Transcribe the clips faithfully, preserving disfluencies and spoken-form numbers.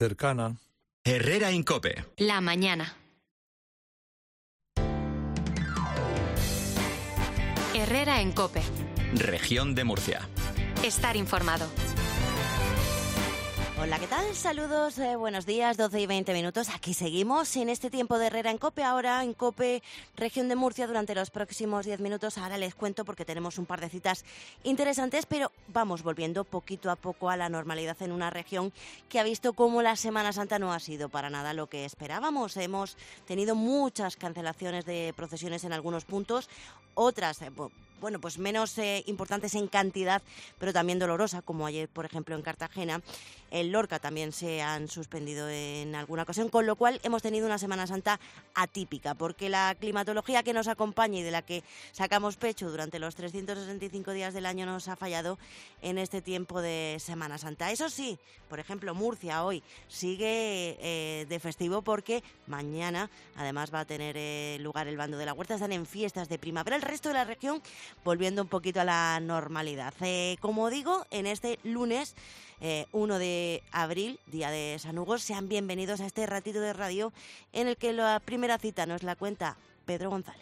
cercana. Herrera en COPE. La mañana. Herrera en COPE. Región de Murcia. Estar informado. Hola, ¿qué tal? Saludos, eh, buenos días, doce y veinte minutos. Aquí seguimos en este tiempo de Herrera en COPE. Ahora en COPE, Región de Murcia, durante los próximos diez minutos. Ahora les cuento porque tenemos un par de citas interesantes, pero vamos volviendo poquito a poco a la normalidad en una región que ha visto cómo la Semana Santa no ha sido para nada lo que esperábamos. Hemos tenido muchas cancelaciones de procesiones en algunos puntos, otras... Eh, bueno, pues menos eh, importantes en cantidad, pero también dolorosa, como ayer, por ejemplo, en Cartagena. En Lorca también se han suspendido en alguna ocasión, con lo cual hemos tenido una Semana Santa atípica, porque la climatología que nos acompaña y de la que sacamos pecho durante los trescientos sesenta y cinco días del año nos ha fallado en este tiempo de Semana Santa. Eso sí, por ejemplo, Murcia hoy sigue eh, de festivo porque mañana además va a tener eh, lugar el Bando de la Huerta. Están en fiestas de primavera. El resto de la región volviendo un poquito a la normalidad. Eh, como digo, en este lunes eh, uno de abril, día de San Hugo, sean bienvenidos a este ratito de radio en el que la primera cita nos la cuenta Pedro González.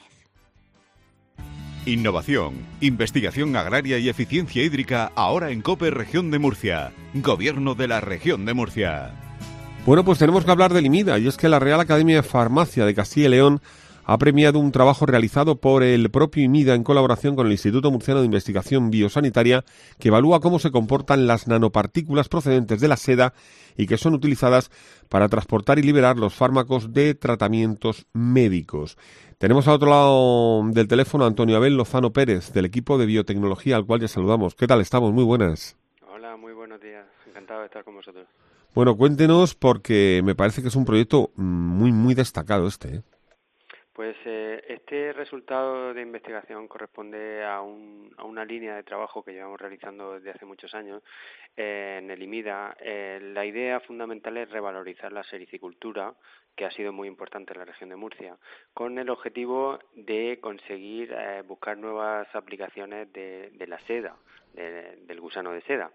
Innovación, investigación agraria y eficiencia hídrica ahora en COPE Región de Murcia. Gobierno de la Región de Murcia. Bueno, pues tenemos que hablar del IMIDA, y es que la Real Academia de Farmacia de Castilla y León ha premiado un trabajo realizado por el propio IMIDA en colaboración con el Instituto Murciano de Investigación Biosanitaria, que evalúa cómo se comportan las nanopartículas procedentes de la seda y que son utilizadas para transportar y liberar los fármacos de tratamientos médicos. Tenemos al otro lado del teléfono a Antonio Abel Lozano Pérez, del equipo de biotecnología, al cual ya saludamos. ¿Qué tal estamos? Muy buenas. Hola, muy buenos días. Encantado de estar con vosotros. Bueno, cuéntenos, porque me parece que es un proyecto muy, muy destacado este, ¿eh? Pues eh, este resultado de investigación corresponde a, un, a una línea de trabajo que llevamos realizando desde hace muchos años eh, en el IMIDA. Eh, la idea fundamental es revalorizar la sericicultura, que ha sido muy importante en la región de Murcia, con el objetivo de conseguir eh, buscar nuevas aplicaciones de, de la seda, de, del gusano de seda.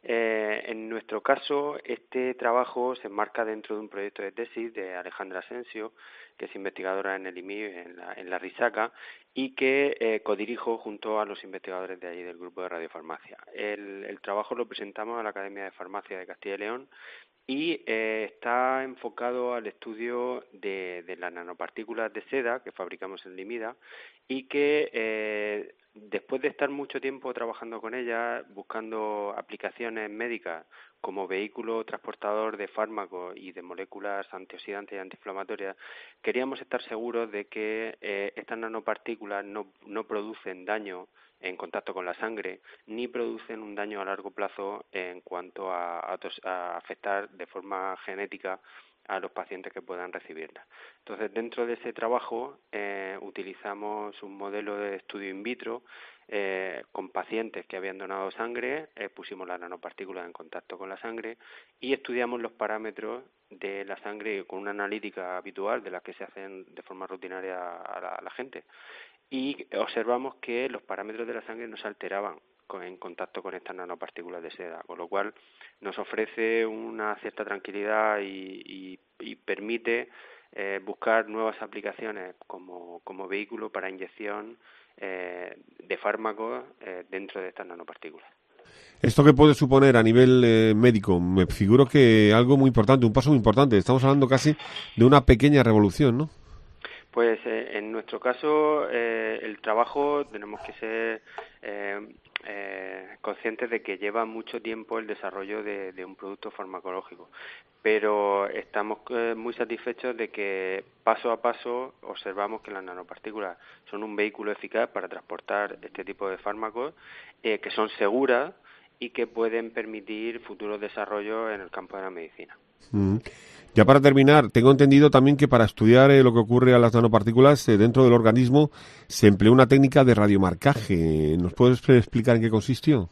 Eh, en nuestro caso, este trabajo se enmarca dentro de un proyecto de tesis de Alejandra Asensio, que es investigadora en el I M I, en la, en la Risaca, y que eh, codirijo junto a los investigadores de allí del grupo de radiofarmacia. El, el trabajo lo presentamos a la Academia de Farmacia de Castilla y León y eh, está enfocado al estudio de, de las nanopartículas de seda que fabricamos en IMIDA y que eh, después de estar mucho tiempo trabajando con ellas, buscando aplicaciones médicas como vehículo transportador de fármacos y de moléculas antioxidantes y antiinflamatorias, queríamos estar seguros de que eh, estas nanopartículas no, no producen daño en contacto con la sangre, ni producen un daño a largo plazo en cuanto a, a, a afectar de forma genética a los pacientes que puedan recibirla. Entonces, dentro de ese trabajo eh, utilizamos un modelo de estudio in vitro eh, con pacientes que habían donado sangre, eh, pusimos las nanopartículas en contacto con la sangre y estudiamos los parámetros de la sangre con una analítica habitual de las que se hacen de forma rutinaria a la, a la gente. Y observamos que los parámetros de la sangre no se alteraban con, en contacto con estas nanopartículas de seda, con lo cual nos ofrece una cierta tranquilidad y, y, y permite eh, buscar nuevas aplicaciones como, como vehículo para inyección eh, de fármacos eh, dentro de estas nanopartículas. ¿Esto qué puede suponer a nivel eh, médico? Me figuro que algo muy importante, un paso muy importante. Estamos hablando casi de una pequeña revolución, ¿no? Pues eh, en nuestro caso, eh, el trabajo tenemos que ser eh, eh, conscientes de que lleva mucho tiempo el desarrollo de, de un producto farmacológico, pero estamos eh, muy satisfechos de que paso a paso observamos que las nanopartículas son un vehículo eficaz para transportar este tipo de fármacos, eh, que son seguras y que pueden permitir futuros desarrollos en el campo de la medicina. Mm. Ya para terminar, tengo entendido también que para estudiar eh, lo que ocurre a las nanopartículas eh, dentro del organismo se empleó una técnica de radiomarcaje. ¿Nos puedes explicar en qué consistió?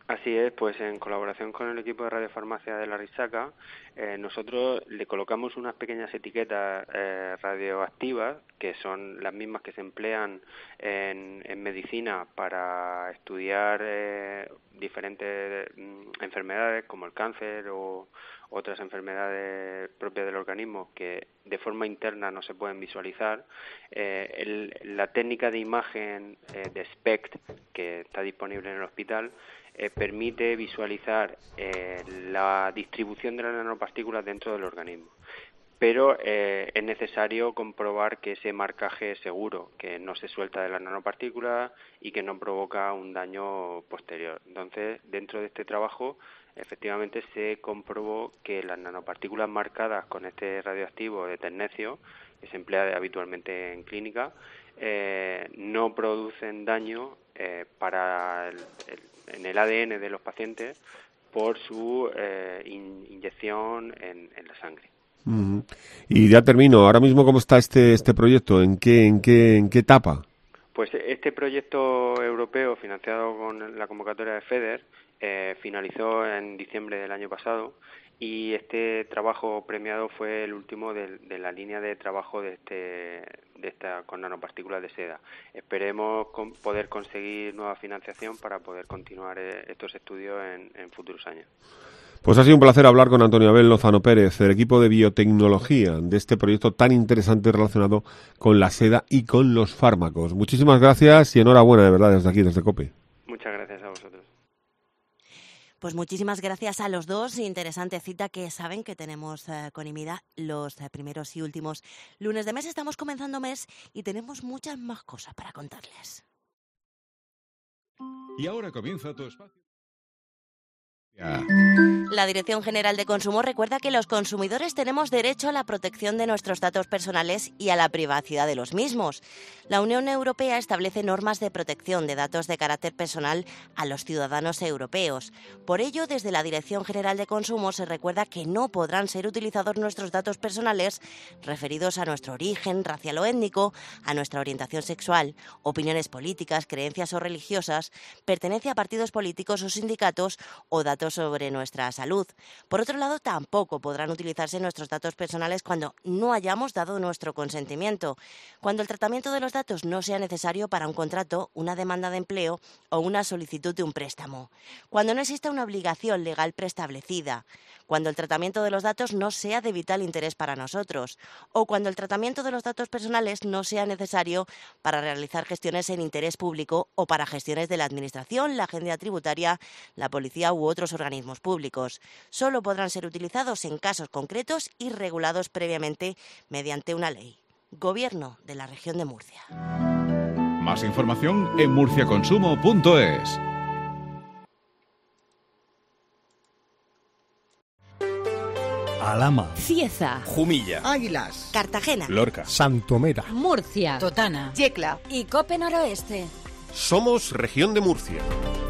Así es, pues en colaboración con el equipo de radiofarmacia de la Risaca, eh, nosotros le colocamos unas pequeñas etiquetas eh, radioactivas, que son las mismas que se emplean en, en medicina para estudiar eh, diferentes mm, enfermedades como el cáncer o otras enfermedades propias del organismo que de forma interna no se pueden visualizar. Eh, el, la técnica de imagen eh, de SPECT, que está disponible en el hospital, Eh, permite visualizar eh, la distribución de las nanopartículas dentro del organismo. Pero eh, es necesario comprobar que ese marcaje es seguro, que no se suelta de las nanopartículas y que no provoca un daño posterior. Entonces, dentro de este trabajo, efectivamente se comprobó que las nanopartículas marcadas con este radioactivo de tecnecio, que se emplea habitualmente en clínica, eh, no producen daño eh, para el, el en el A D N de los pacientes por su eh, in, inyección en, en la sangre. Mm. Y ya termino. Ahora mismo, ¿cómo está este este proyecto? ¿En qué en qué en qué etapa? Pues este proyecto europeo financiado con la convocatoria de FEDER eh, finalizó en diciembre del año pasado y este trabajo premiado fue el último de, de la línea de trabajo de este de esta con nanopartículas de seda. Esperemos con, poder conseguir nueva financiación para poder continuar eh, estos estudios en, en futuros años. Pues ha sido un placer hablar con Antonio Abel Lozano Pérez, del equipo de biotecnología de este proyecto tan interesante relacionado con la seda y con los fármacos. Muchísimas gracias y enhorabuena, de verdad, desde aquí, desde COPE. Muchas gracias a vosotros. Pues muchísimas gracias a los dos. Interesante cita que saben que tenemos eh, con IMIDA los eh, primeros y últimos lunes de mes. Estamos comenzando mes y tenemos muchas más cosas para contarles. Y ahora comienza tu espacio. La Dirección General de Consumo recuerda que los consumidores tenemos derecho a la protección de nuestros datos personales y a la privacidad de los mismos. La Unión Europea establece normas de protección de datos de carácter personal a los ciudadanos europeos. Por ello, desde la Dirección General de Consumo se recuerda que no podrán ser utilizados nuestros datos personales referidos a nuestro origen racial o étnico, a nuestra orientación sexual, opiniones políticas, creencias o religiosas, pertenencia a partidos políticos o sindicatos o datos sobre nuestra salud. Por otro lado, tampoco podrán utilizarse nuestros datos personales cuando no hayamos dado nuestro consentimiento, cuando el tratamiento de los datos no sea necesario para un contrato, una demanda de empleo o una solicitud de un préstamo, cuando no exista una obligación legal preestablecida, cuando el tratamiento de los datos no sea de vital interés para nosotros o cuando el tratamiento de los datos personales no sea necesario para realizar gestiones en interés público o para gestiones de la Administración, la Agencia Tributaria, la Policía u otros organismos públicos. Solo podrán ser utilizados en casos concretos y regulados previamente mediante una ley. Gobierno de la Región de Murcia. Más información en murciaconsumo punto es. Alhama, Cieza, Jumilla, Águilas, Cartagena, Lorca, Santomera, Murcia, Totana, Yecla y Cope Noroeste. Somos Región de Murcia.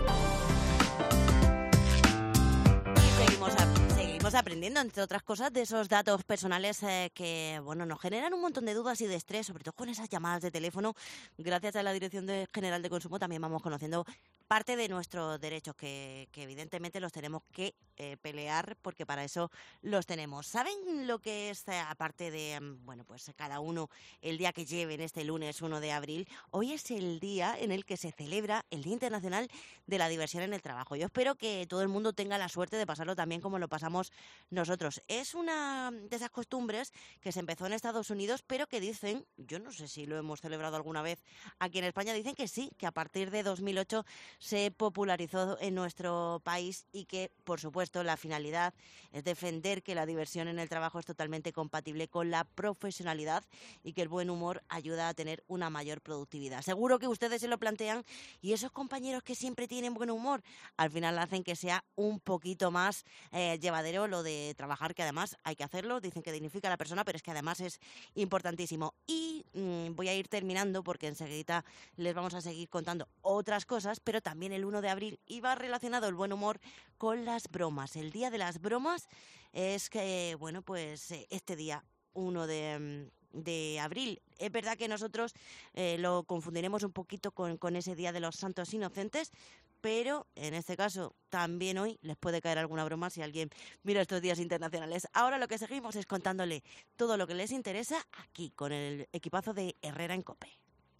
Seguimos, a- seguimos aprendiendo, entre otras cosas, de esos datos personales eh, que bueno, nos generan un montón de dudas y de estrés, sobre todo con esas llamadas de teléfono. Gracias a la Dirección de General de Consumo también vamos conociendo parte de nuestros derechos que, que evidentemente los tenemos que eh, pelear porque para eso los tenemos. ¿Saben lo que es, eh, aparte de, mm, bueno, pues cada uno el día que lleven este lunes uno de abril? Hoy es el día en el que se celebra el Día Internacional de la Diversión en el Trabajo. Yo espero que todo el mundo tenga la suerte de pasarlo también como lo pasamos nosotros. Es una de esas costumbres que se empezó en Estados Unidos, pero que dicen, yo no sé si lo hemos celebrado alguna vez aquí en España, dicen que sí, que a partir de dos mil ocho se popularizó en nuestro país y que, por supuesto, la finalidad es defender que la diversión en el trabajo es totalmente compatible con la profesionalidad y que el buen humor ayuda a tener una mayor productividad. Seguro que ustedes se lo plantean y esos compañeros que siempre tienen buen humor, al final hacen que sea un poquito más eh, llevadero lo de trabajar, que además hay que hacerlo, dicen que dignifica a la persona, pero es que además es importantísimo. Y mmm, voy a ir terminando porque enseguida les vamos a seguir contando otras cosas, pero también el uno de abril iba relacionado el buen humor con las bromas. El día de las bromas es que, bueno, pues este día, uno de, de abril. Es verdad que nosotros eh, lo confundiremos un poquito con, con ese Día de los Santos Inocentes, pero en este caso también hoy les puede caer alguna broma si alguien mira estos días internacionales. Ahora lo que seguimos es contándole todo lo que les interesa aquí con el equipazo de Herrera en COPE.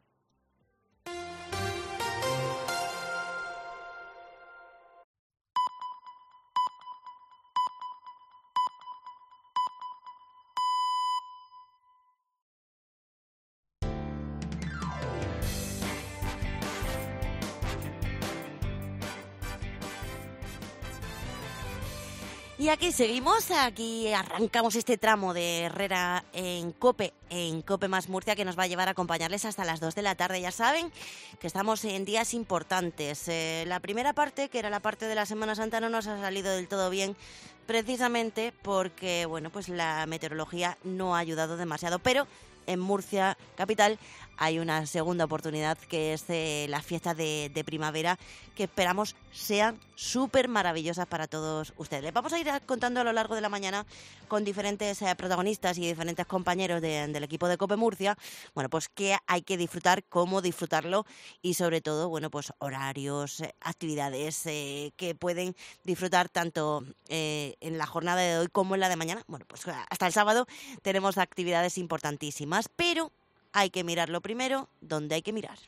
Y aquí seguimos, aquí arrancamos este tramo de Herrera en COPE, en COPE más Murcia, que nos va a llevar a acompañarles hasta las dos de la tarde. Ya saben que estamos en días importantes. Eh, la primera parte, que era la parte de la Semana Santa, no nos ha salido del todo bien, precisamente porque, bueno, pues la meteorología no ha ayudado demasiado, pero en Murcia capital hay una segunda oportunidad, que es eh, las fiestas de, de primavera, que esperamos sean súper maravillosas para todos ustedes. Les vamos a ir contando a lo largo de la mañana con diferentes eh, protagonistas y diferentes compañeros de, del equipo de COPE Murcia, bueno, pues qué hay que disfrutar, cómo disfrutarlo y sobre todo, bueno, pues horarios, eh, actividades eh, que pueden disfrutar tanto eh, en la jornada de hoy como en la de mañana. Bueno, pues hasta el sábado tenemos actividades importantísimas, pero hay que mirarlo primero donde hay que mirar.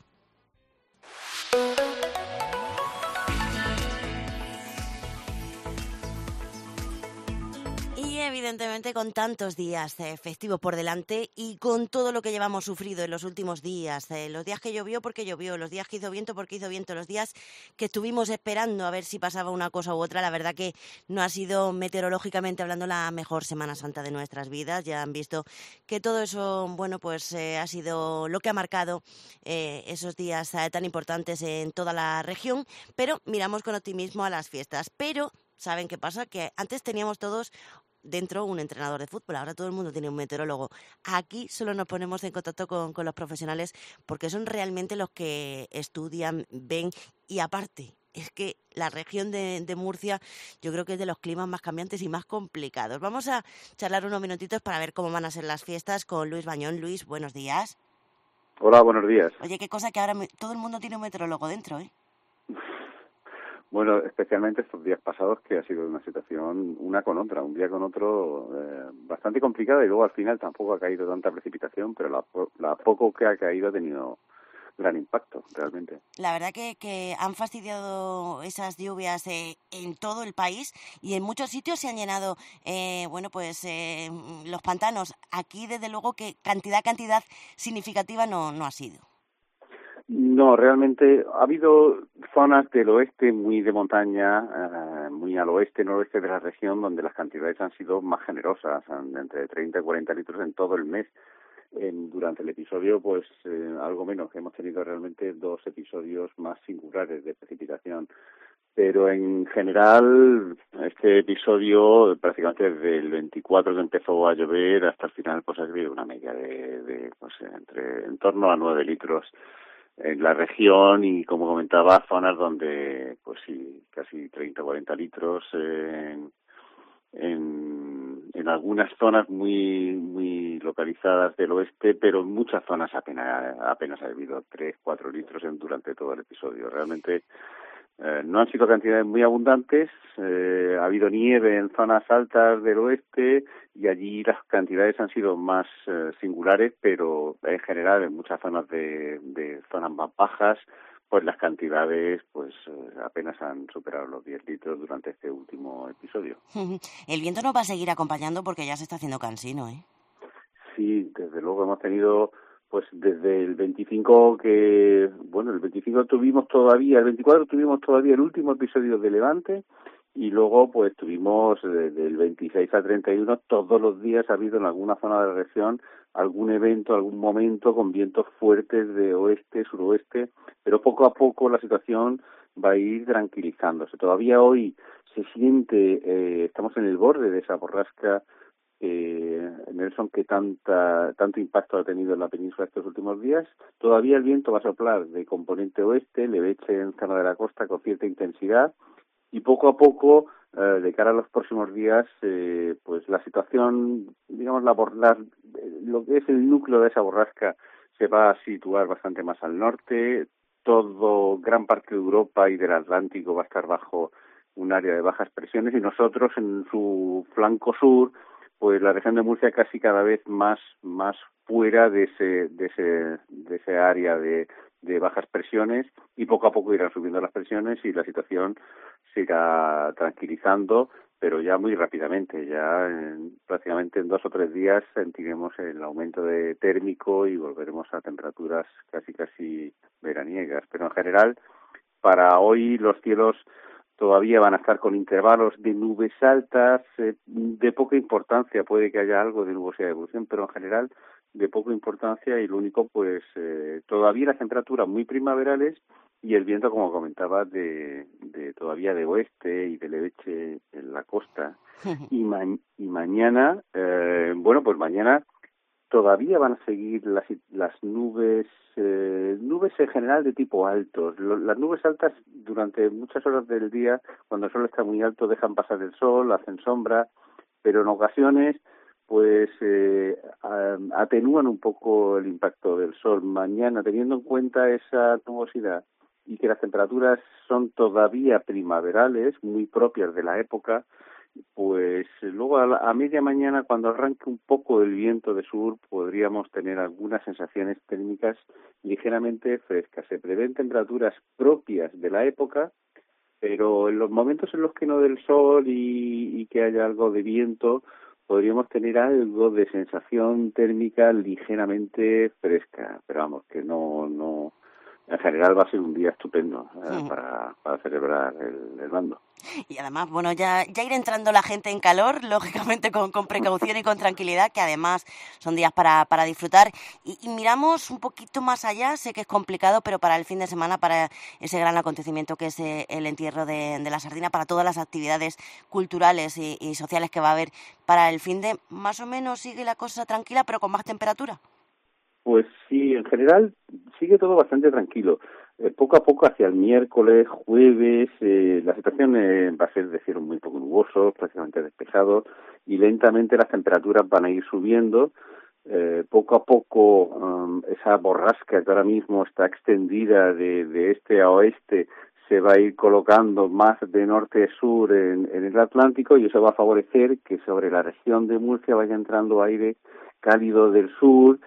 Y evidentemente con tantos días eh, festivos por delante y con todo lo que llevamos sufrido en los últimos días, eh, los días que llovió porque llovió, los días que hizo viento porque hizo viento, los días que estuvimos esperando a ver si pasaba una cosa u otra, la verdad que no ha sido meteorológicamente hablando la mejor Semana Santa de nuestras vidas. Ya han visto que todo eso, bueno, pues eh, ha sido lo que ha marcado eh, esos días eh, tan importantes en toda la región, pero miramos con optimismo a las fiestas. Pero ¿saben qué pasa? Que antes teníamos todos dentro un entrenador de fútbol, ahora todo el mundo tiene un meteorólogo. Aquí solo nos ponemos en contacto con, con los profesionales porque son realmente los que estudian, ven y aparte es que la región de, de Murcia yo creo que es de los climas más cambiantes y más complicados. Vamos a charlar unos minutitos para ver cómo van a ser las fiestas con Luis Bañón. Luis, buenos días. Hola, buenos días. Oye, qué cosa que ahora me, todo el mundo tiene un meteorólogo dentro, ¿eh? Bueno, especialmente estos días pasados, que ha sido una situación una con otra, un día con otro eh, bastante complicada, y luego al final tampoco ha caído tanta precipitación, pero la, la poco que ha caído ha tenido gran impacto, realmente. La verdad que, que han fastidiado esas lluvias eh, en todo el país y en muchos sitios se han llenado, eh, bueno, pues eh, los pantanos. Aquí, desde luego, que cantidad, cantidad significativa no, no ha sido. No, realmente ha habido zonas del oeste muy de montaña, eh, muy al oeste, noroeste de la región, donde las cantidades han sido más generosas, entre treinta y cuarenta litros en todo el mes. En, durante el episodio, pues eh, algo menos. Hemos tenido realmente dos episodios más singulares de precipitación. Pero en general, este episodio, prácticamente desde el veinticuatro que empezó a llover hasta el final, pues ha habido una media de, de pues, entre en torno a nueve litros en la región, y como comentaba, zonas donde pues sí, casi treinta o cuarenta litros en, en, en algunas zonas muy muy localizadas del oeste, pero en muchas zonas apenas apenas ha habido tres cuatro litros en, durante todo el episodio. Realmente eh, no han sido cantidades muy abundantes, eh, ha habido nieve en zonas altas del oeste y allí las cantidades han sido más eh, singulares, pero en general en muchas zonas de, de zonas más bajas, pues las cantidades pues eh, apenas han superado los diez litros durante este último episodio. El viento nos va a seguir acompañando porque ya se está haciendo cansino, ¿eh? Sí, desde luego hemos tenido, pues desde el veinticinco que, bueno, el veinticinco tuvimos todavía, el veinticuatro tuvimos todavía el último episodio de Levante, y luego pues tuvimos desde el veintiséis a treinta y uno, todos los días ha habido en alguna zona de la región algún evento, algún momento con vientos fuertes de oeste, suroeste, pero poco a poco la situación va a ir tranquilizándose. Todavía hoy se siente, eh, estamos en el borde de esa borrasca eh, Nelson, que tanta tanto impacto ha tenido en la península estos últimos días. Todavía el viento va a soplar de componente oeste, leveche en zona de la costa con cierta intensidad, y poco a poco, eh, de cara a los próximos días, eh, pues la situación, digamos, la, la, lo que es el núcleo de esa borrasca se va a situar bastante más al norte. todo, gran parte de Europa y del Atlántico va a estar bajo un área de bajas presiones, y nosotros en su flanco sur, pues la región de Murcia casi cada vez más más fuera de ese de ese de ese área de, de bajas presiones, y poco a poco irán subiendo las presiones y la situación se irá tranquilizando, pero ya muy rápidamente, ya en, prácticamente en dos o tres días sentiremos el aumento de térmico y volveremos a temperaturas casi casi veraniegas. Pero en general, para hoy los cielos todavía van a estar con intervalos de nubes altas, eh, de poca importancia, puede que haya algo de nubosidad de evolución, pero en general de poca importancia, y lo único, pues eh, todavía las temperaturas muy primaverales y el viento, como comentaba, de, de todavía de oeste y de levante en la costa. Y, ma y mañana, eh, bueno, pues mañana todavía van a seguir las, las nubes, eh, nubes en general de tipo altos. Lo, las nubes altas durante muchas horas del día, cuando el sol está muy alto, dejan pasar el sol, hacen sombra, pero en ocasiones pues eh, atenúan un poco el impacto del sol. Mañana, teniendo en cuenta esa nubosidad y que las temperaturas son todavía primaverales, muy propias de la época, pues luego a, la, a media mañana, cuando arranque un poco el viento de sur, podríamos tener algunas sensaciones térmicas ligeramente frescas. Se prevén temperaturas propias de la época, pero en los momentos en los que no dé el sol y, y que haya algo de viento, podríamos tener algo de sensación térmica ligeramente fresca. Pero vamos, que no... no en general va a ser un día estupendo eh, sí. para, para celebrar el, el mando. Y además, bueno, ya, ya ir entrando la gente en calor, lógicamente con, con precaución y con tranquilidad, que además son días para, para disfrutar. Y, y miramos un poquito más allá, sé que es complicado, pero para el fin de semana, para ese gran acontecimiento que es eh, el entierro de, de la sardina, para todas las actividades culturales y, y sociales que va a haber para el fin de, más o menos sigue la cosa tranquila, pero con más temperatura. Pues sí, en general sigue todo bastante tranquilo. Eh, poco a poco, hacia el miércoles, jueves, eh, la situación eh, va a ser de cielo muy poco nuboso, prácticamente despejado, y lentamente las temperaturas van a ir subiendo. Eh, poco a poco, um, esa borrasca que ahora mismo está extendida de, de este a oeste se va a ir colocando más de norte a sur en, en el Atlántico, y eso va a favorecer que sobre la región de Murcia vaya entrando aire cálido del sur.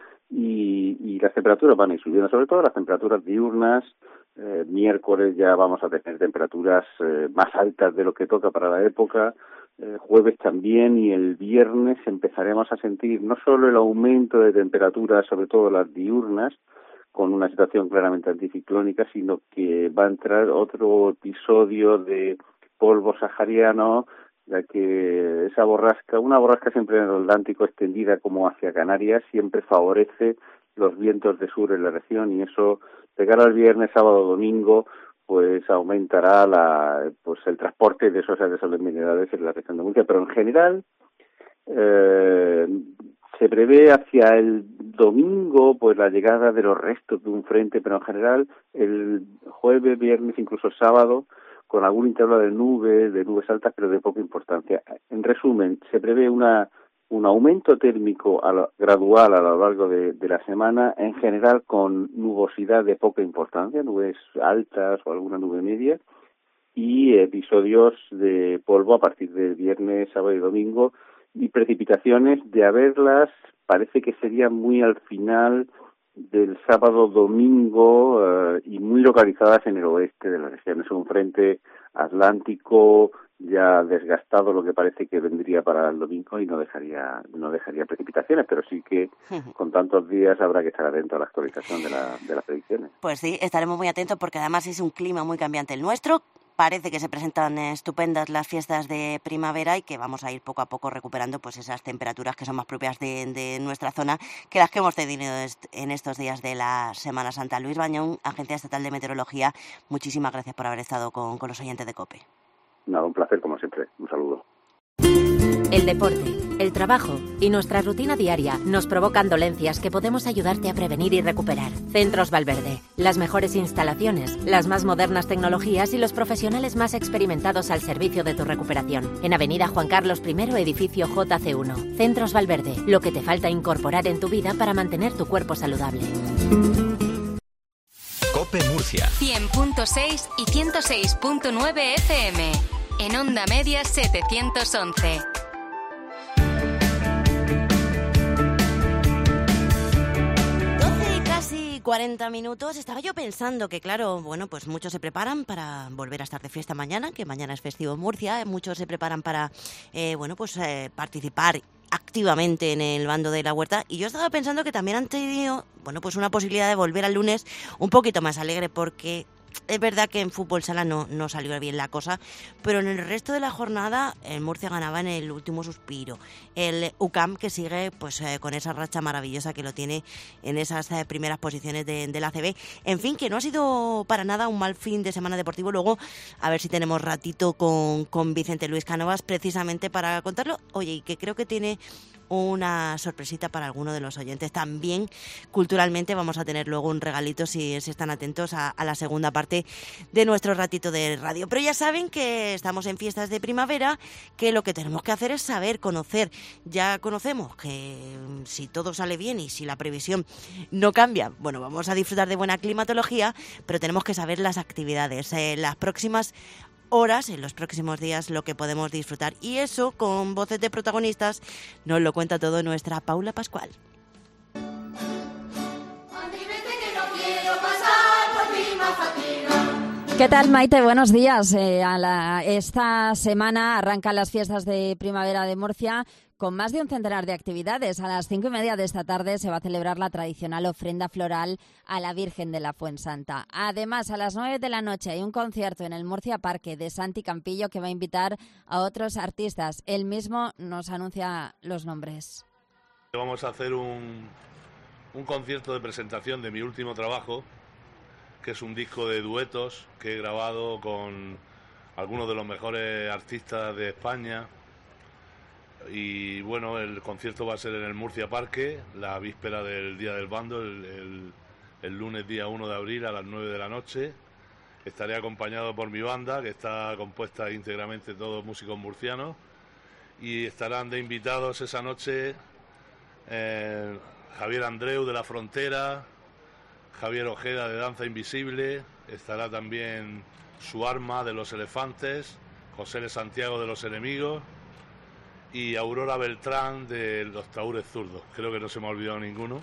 Y, y las temperaturas van a ir subiendo, sobre todo las temperaturas diurnas. Eh, miércoles ya vamos a tener temperaturas eh, más altas de lo que toca para la época, eh, jueves también, y el viernes empezaremos a sentir no solo el aumento de temperaturas, sobre todo las diurnas, con una situación claramente anticiclónica, sino que va a entrar otro episodio de polvo sahariano, ya que esa borrasca, una borrasca siempre en el Atlántico extendida como hacia Canarias, siempre favorece los vientos de sur en la región, y eso de cara al viernes, sábado, domingo, pues aumentará la, pues el transporte de esos aerosoles minerales en la región de Murcia. Pero en general eh, se prevé hacia el domingo pues la llegada de los restos de un frente, pero en general el jueves, viernes, incluso sábado, con algún intervalo de nubes, de nubes altas, pero de poca importancia. En resumen, se prevé una un aumento térmico a lo, gradual a lo largo de, de la semana, en general con nubosidad de poca importancia, nubes altas o alguna nube media, y episodios de polvo a partir del viernes, sábado y domingo, y precipitaciones, de haberlas, parece que serían muy al final del sábado, domingo, uh, y muy localizadas en el oeste de la región. Es un frente atlántico ya desgastado, lo que parece que vendría para el domingo, y no dejaría no dejaría precipitaciones, pero sí que con tantos días habrá que estar atento a la actualización de, la, de las predicciones. Pues sí, estaremos muy atentos, porque además es un clima muy cambiante el nuestro. Parece que se presentan estupendas las fiestas de primavera, y que vamos a ir poco a poco recuperando pues esas temperaturas que son más propias de, de nuestra zona que las que hemos tenido en estos días de la Semana Santa. Luis Bañón, Agencia Estatal de Meteorología, muchísimas gracias por haber estado con, con los oyentes de COPE. Nada, un placer como siempre. Un saludo. El deporte, el trabajo y nuestra rutina diaria nos provocan dolencias que podemos ayudarte a prevenir y recuperar. Centros Valverde, las mejores instalaciones, las más modernas tecnologías y los profesionales más experimentados al servicio de tu recuperación. En Avenida Juan Carlos primero, edificio J C uno. Centros Valverde, lo que te falta incorporar en tu vida para mantener tu cuerpo saludable. COPE Murcia. cien punto seis y ciento seis punto nueve F M. En onda media setecientos once. doce y casi cuarenta minutos. Estaba yo pensando que, claro, bueno, pues muchos se preparan para volver a estar de fiesta mañana, que mañana es festivo en Murcia. Muchos se preparan para, eh, bueno, pues eh, participar activamente en el bando de la huerta, y yo estaba pensando que también han tenido, bueno, pues una posibilidad de volver al lunes un poquito más alegre, porque es verdad que en fútbol sala no, no salió bien la cosa, pero en el resto de la jornada el Murcia ganaba en el último suspiro. El U C A M, que sigue pues eh, con esa racha maravillosa que lo tiene en esas eh, primeras posiciones de, de la A C B. En fin, que no ha sido para nada un mal fin de semana deportivo. Luego, a ver si tenemos ratito con, con Vicente Luis Cánovas precisamente para contarlo. Oye, y que creo que tiene una sorpresita para alguno de los oyentes. También culturalmente vamos a tener luego un regalito si, si están atentos a, a la segunda parte de nuestro ratito de radio. Pero ya saben que estamos en fiestas de primavera, que lo que tenemos que hacer es saber, conocer. Ya conocemos que si todo sale bien y si la previsión no cambia, bueno, vamos a disfrutar de buena climatología, pero tenemos que saber las actividades, eh, las próximas horas, en los próximos días, lo que podemos disfrutar. Y eso, con voces de protagonistas, nos lo cuenta todo nuestra Paula Pascual. ¿Qué tal, Maite? Buenos días. Eh, a la, esta semana arrancan las fiestas de primavera de Murcia con más de un centenar de actividades. A las cinco y media de esta tarde se va a celebrar la tradicional ofrenda floral a la Virgen de la Fuensanta. Además, a las nueve de la noche hay un concierto en el Murcia Parque de Santi Campillo que va a invitar a otros artistas. Él mismo nos anuncia los nombres. Vamos a hacer un, un concierto de presentación de mi último trabajo, que es un disco de duetos que he grabado con algunos de los mejores artistas de España. Y bueno, el concierto va a ser en el Murcia Parque, la víspera del Día del Bando, el, el, el lunes día uno de abril a las nueve de la noche. Estaré acompañado por mi banda, que está compuesta íntegramente de todos músicos murcianos, y estarán de invitados esa noche eh, Javier Andreu de La Frontera, Javier Ojeda de Danza Invisible, estará también Su Arma de Los Elefantes, José L. Santiago de Los Enemigos y Aurora Beltrán de Los Taúres Zurdos. Creo que no se me ha olvidado ninguno.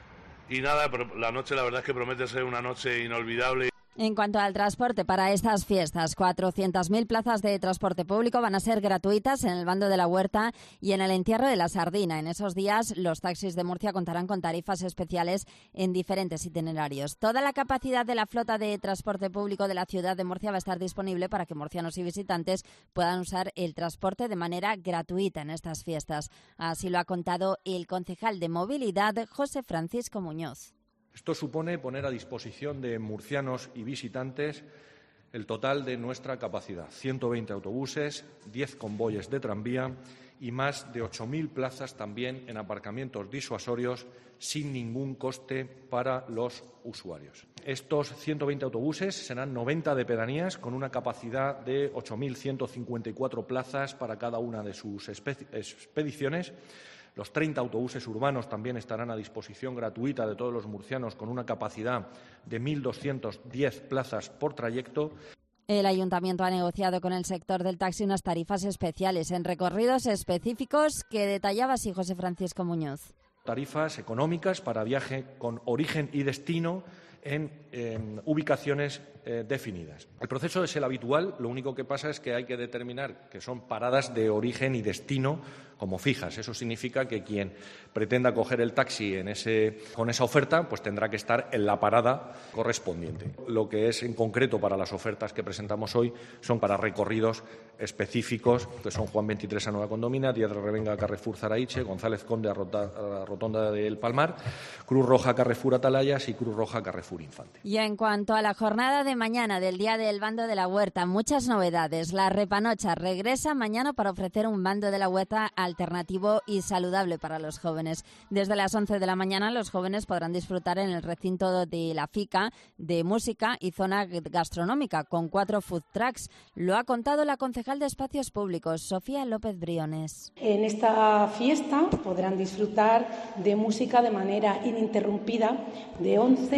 Y nada, la noche la verdad es que promete ser una noche inolvidable. En cuanto al transporte para estas fiestas, cuatrocientas mil plazas de transporte público van a ser gratuitas en el bando de la Huerta y en el entierro de la Sardina. En esos días, los taxis de Murcia contarán con tarifas especiales en diferentes itinerarios. Toda la capacidad de la flota de transporte público de la ciudad de Murcia va a estar disponible para que murcianos y visitantes puedan usar el transporte de manera gratuita en estas fiestas. Así lo ha contado el concejal de Movilidad, José Francisco Muñoz. Esto supone poner a disposición de murcianos y visitantes el total de nuestra capacidad, ciento veinte autobuses, diez convoyes de tranvía y más de ocho mil plazas también en aparcamientos disuasorios sin ningún coste para los usuarios. Estos ciento veinte autobuses serán noventa de pedanías con una capacidad de ocho mil ciento cincuenta y cuatro plazas para cada una de sus expediciones. Los treinta autobuses urbanos también estarán a disposición gratuita de todos los murcianos con una capacidad de mil doscientas diez plazas por trayecto. El Ayuntamiento ha negociado con el sector del taxi unas tarifas especiales en recorridos específicos que detallaba así José Francisco Muñoz. Tarifas económicas para viaje con origen y destino en, en ubicaciones eh, definidas. El proceso es el habitual, lo único que pasa es que hay que determinar que son paradas de origen y destino como fijas. Eso significa que quien pretenda coger el taxi en ese, con esa oferta pues tendrá que estar en la parada correspondiente. Lo que es en concreto para las ofertas que presentamos hoy son para recorridos específicos, que son Juan veintitrés a Nueva Condomina, Díaz de Revenga a Carrefour Zaraiche, González Conde a, Rota, a Rotonda del Palmar, Cruz Roja Carrefour Atalayas y Cruz Roja Carrefour Infante. Y en cuanto a la jornada de mañana del Día del Bando de la Huerta, muchas novedades. La Repanocha regresa mañana para ofrecer un bando de la huerta alternativo y saludable para los jóvenes. Desde las once de la mañana los jóvenes podrán disfrutar en el recinto de la FICA de música y zona gastronómica con cuatro food trucks. Lo ha contado la concejal de Espacios Públicos, Sofía López Briones. En esta fiesta podrán disfrutar de música de manera ininterrumpida de once a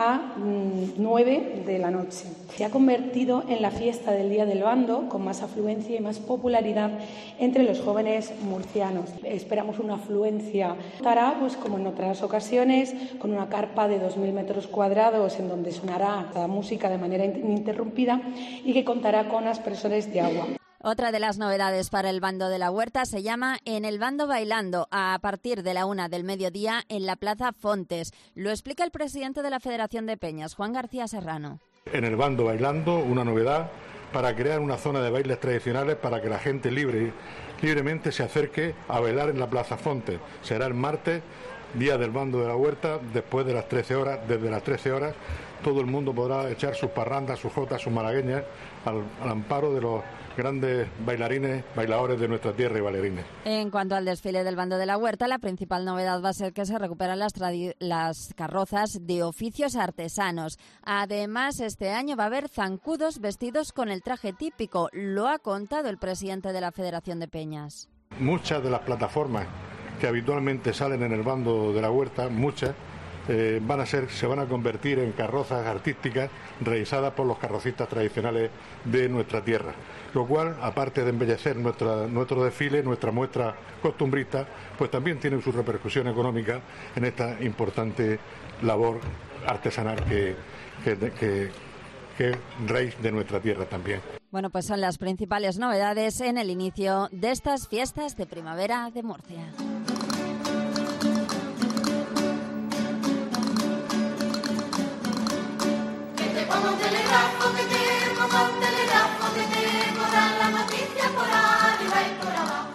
a nueve de la noche. Se ha convertido en la fiesta del Día del Bando, con más afluencia y más popularidad entre los jóvenes murcianos. Esperamos una afluencia, estará pues como en otras ocasiones, con una carpa de dos mil metros cuadrados en donde sonará la música de manera ininterrumpida y que contará con aspersores de agua. Otra de las novedades para el Bando de la Huerta se llama En el Bando Bailando, a partir de la una del mediodía en la Plaza Fontes. Lo explica el presidente de la Federación de Peñas, Juan García Serrano. En el Bando Bailando, una novedad para crear una zona de bailes tradicionales para que la gente libre, libremente se acerque a bailar en la Plaza Fontes. Será el martes, día del Bando de la Huerta, después de las trece horas, desde las trece horas, todo el mundo podrá echar sus parrandas, sus jotas, sus malagueñas al, al amparo de los grandes bailarines, bailadores de nuestra tierra y bailarines. En cuanto al desfile del Bando de la Huerta, la principal novedad va a ser que se recuperan las, las carrozas de oficios artesanos. Además, este año va a haber zancudos vestidos con el traje típico. Lo ha contado el presidente de la Federación de Peñas. Muchas de las plataformas que habitualmente salen en el Bando de la Huerta, muchas, Eh, van a ser, se van a convertir en carrozas artísticas realizadas por los carrocistas tradicionales de nuestra tierra, lo cual, aparte de embellecer nuestra, nuestro desfile, nuestra muestra costumbrista, pues también tiene su repercusión económica en esta importante labor artesanal que, que, que, que es raíz de nuestra tierra también. Bueno, pues son las principales novedades en el inicio de estas fiestas de primavera de Murcia. Como un telégrafo que te, como un telégrafo que te corran la noticia por arriba y por abajo.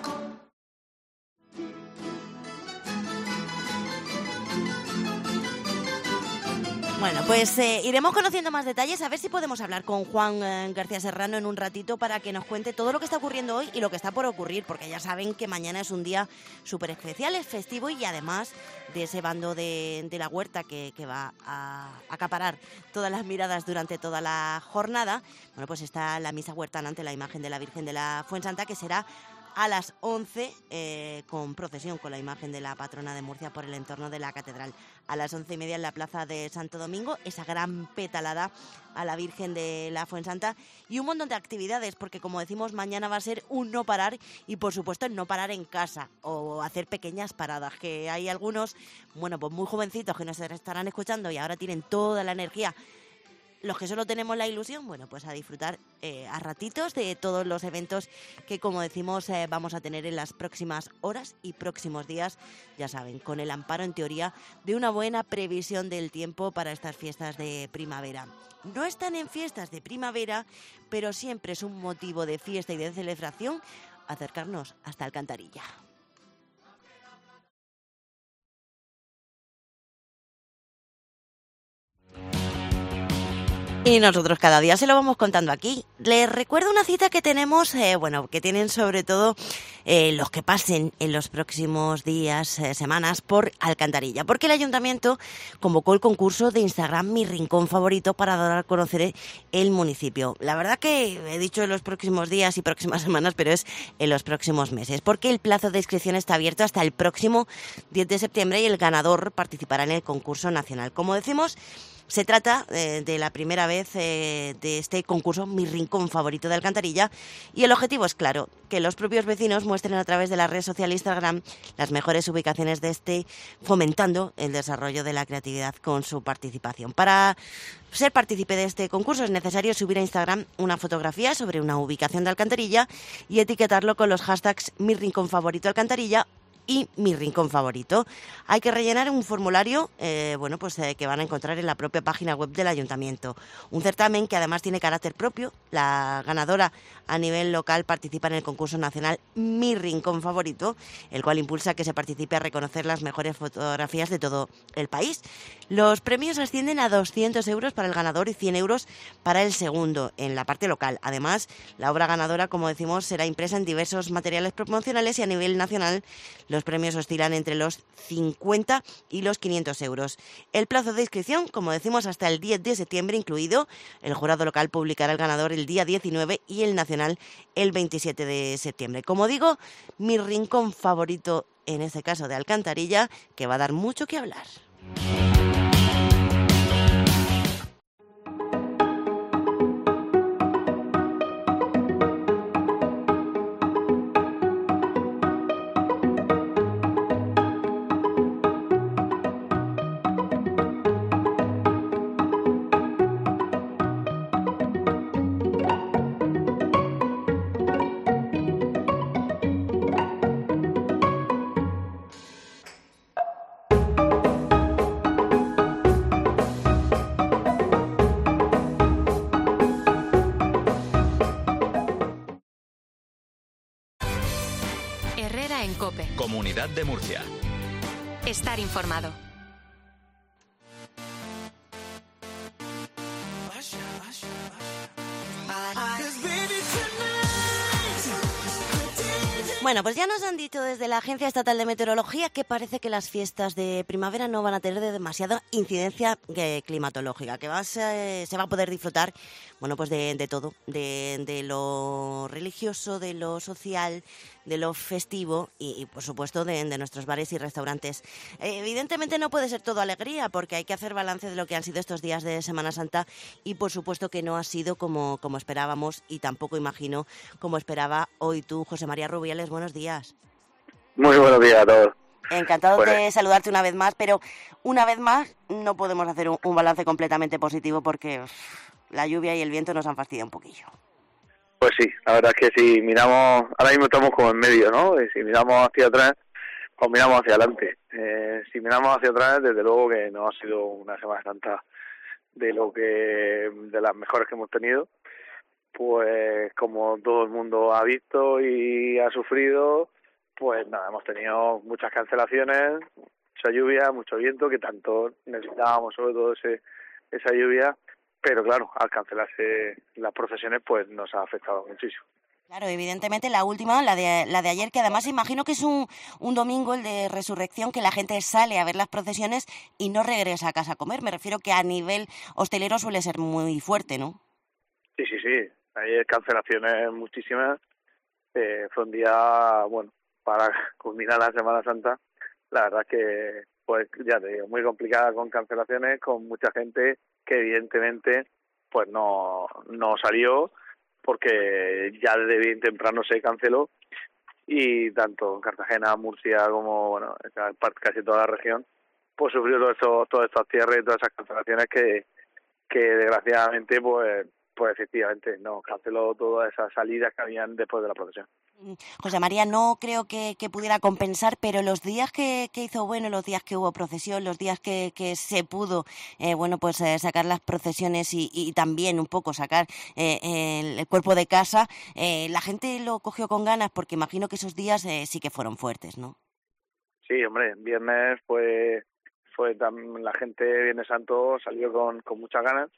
Bueno, pues eh, iremos conociendo más detalles, a ver si podemos hablar con Juan eh, García Serrano en un ratito para que nos cuente todo lo que está ocurriendo hoy y lo que está por ocurrir, porque ya saben que mañana es un día súper especial, es festivo y además de ese bando de, de la huerta que, que va a acaparar todas las miradas durante toda la jornada, bueno, pues está la misa huertana ante la imagen de la Virgen de la Fuensanta, que será a las once, eh, con procesión con la imagen de la patrona de Murcia por el entorno de la catedral. A las once y media en la plaza de Santo Domingo, esa gran petalada a la Virgen de la Fuensanta y un montón de actividades, porque como decimos, mañana va a ser un no parar y por supuesto el no parar en casa o hacer pequeñas paradas, que hay algunos, bueno, pues muy jovencitos que nos estarán escuchando y ahora tienen toda la energía. Los que solo tenemos la ilusión, bueno, pues a disfrutar eh, a ratitos de todos los eventos que, como decimos, eh, vamos a tener en las próximas horas y próximos días, ya saben, con el amparo, en teoría, de una buena previsión del tiempo para estas fiestas de primavera. No están en fiestas de primavera, pero siempre es un motivo de fiesta y de celebración acercarnos hasta Alcantarilla. Y nosotros cada día se lo vamos contando aquí. Les recuerdo una cita que tenemos, eh, bueno, que tienen sobre todo eh, los que pasen en los próximos días, eh, semanas, por Alcantarilla. Porque el Ayuntamiento convocó el concurso de Instagram Mi Rincón Favorito para dar a conocer el municipio. La verdad que he dicho en los próximos días y próximas semanas, pero es en los próximos meses. Porque el plazo de inscripción está abierto hasta el próximo diez de septiembre y el ganador participará en el concurso nacional. Como decimos, se trata eh, de la primera vez eh, de este concurso Mi Rincón Favorito de Alcantarilla y el objetivo es claro, que los propios vecinos muestren a través de la red social Instagram las mejores ubicaciones de este, fomentando el desarrollo de la creatividad con su participación. Para ser partícipe de este concurso es necesario subir a Instagram una fotografía sobre una ubicación de Alcantarilla y etiquetarlo con los hashtags Mi Rincón Favorito Alcantarilla y Mi Rincón Favorito. Hay que rellenar un formulario eh, bueno, pues, eh, que van a encontrar en la propia página web del Ayuntamiento. Un certamen que además tiene carácter propio. La ganadora a nivel local participa en el concurso nacional Mi Rincón Favorito, el cual impulsa que se participe a reconocer las mejores fotografías de todo el país. Los premios ascienden a doscientos euros para el ganador y cien euros para el segundo en la parte local. Además, la obra ganadora, como decimos, será impresa en diversos materiales promocionales y a nivel nacional los premios oscilan entre los cincuenta y los quinientos euros. El plazo de inscripción, como decimos, hasta el diez de septiembre incluido. El jurado local publicará el ganador el día diecinueve y el nacional el veintisiete de septiembre. Como digo, Mi Rincón Favorito, en este caso de Alcantarilla, que va a dar mucho que hablar. COPE. Comunidad de Murcia. Estar informado. Bueno, pues ya nos han dicho desde la Agencia Estatal de Meteorología que parece que las fiestas de primavera no van a tener de demasiada incidencia eh, climatológica, que va a ser, se va a poder disfrutar, bueno, pues de, de todo, de, de lo religioso, de lo social, de lo festivo y, y por supuesto, de, de nuestros bares y restaurantes. Eh, evidentemente no puede ser todo alegría porque hay que hacer balance de lo que han sido estos días de Semana Santa y por supuesto que no ha sido como, como esperábamos y tampoco imagino como esperaba hoy tú, José María Rubiales. Buenos días. Muy buenos días a todos. Encantado Pues, de saludarte una vez más, pero una vez más no podemos hacer un, un balance completamente positivo porque uf, la lluvia y el viento nos han fastidiado un poquillo. pues sí, la verdad es que si miramos, ahora mismo estamos como en medio, ¿no? Y si miramos hacia atrás, o miramos hacia adelante. Eh, si miramos hacia atrás, desde luego que no ha sido una Semana Santa de lo que de las mejores que hemos tenido. Pues como todo el mundo ha visto y ha sufrido, pues nada, hemos tenido muchas cancelaciones, mucha lluvia, mucho viento, que tanto necesitábamos, sobre todo ese esa lluvia, pero claro, al cancelarse las procesiones, pues nos ha afectado muchísimo. Claro, evidentemente la última, la de la de ayer, que además imagino que es un, un domingo, el de Resurrección, que la gente sale a ver las procesiones y no regresa a casa a comer. Me refiero que a nivel hostelero suele ser muy fuerte, ¿no? Sí, sí, sí, hay cancelaciones muchísimas. Eh, fue un día, bueno, para culminar la Semana Santa, la verdad es que, pues ya te digo, muy complicada con cancelaciones, con mucha gente que evidentemente pues no, no salió, porque ya desde bien temprano se canceló y tanto en Cartagena, Murcia como bueno casi toda la región pues sufrió todo esto, todos estos cierres y todas esas cancelaciones que, que desgraciadamente pues pues efectivamente no canceló todas esas salidas que habían después de la procesión. José María, no creo que, que pudiera compensar, pero los días que, que hizo bueno, los días que hubo procesión, los días que, que se pudo, eh, bueno, pues eh, sacar las procesiones y, y también un poco sacar eh, el, el cuerpo de casa, eh, la gente lo cogió con ganas porque imagino que esos días eh, sí que fueron fuertes, ¿no? Sí, hombre, viernes fue, fue tam, la gente, Viernes Santo, salió con, con muchas ganas,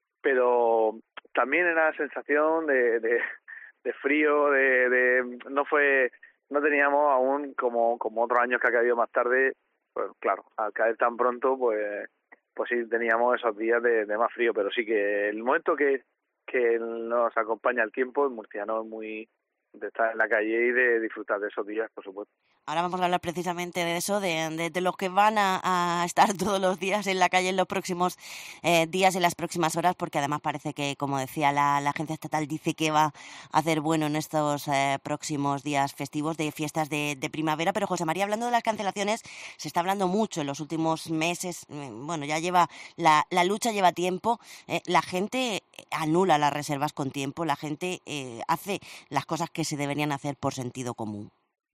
pero también era la sensación de... de de frío, de, de no fue, no teníamos aún como como otros años que ha caído más tarde, pues claro, al caer tan pronto, pues pues sí teníamos esos días de, de más frío, pero sí que el momento que que nos acompaña el tiempo, el murciano es muy de estar en la calle y de disfrutar de esos días, por supuesto. Ahora vamos a hablar precisamente de eso, de, de, de los que van a, a estar todos los días en la calle en los próximos eh, días, en las próximas horas, porque además parece que, como decía la, la Agencia Estatal, dice que va a hacer bueno en estos eh, próximos días festivos de fiestas de, de primavera. Pero José María, hablando de las cancelaciones, se está hablando mucho en los últimos meses, eh, bueno, ya lleva, la, la lucha lleva tiempo, eh, la gente anula las reservas con tiempo, la gente eh, hace las cosas que se deberían hacer por sentido común.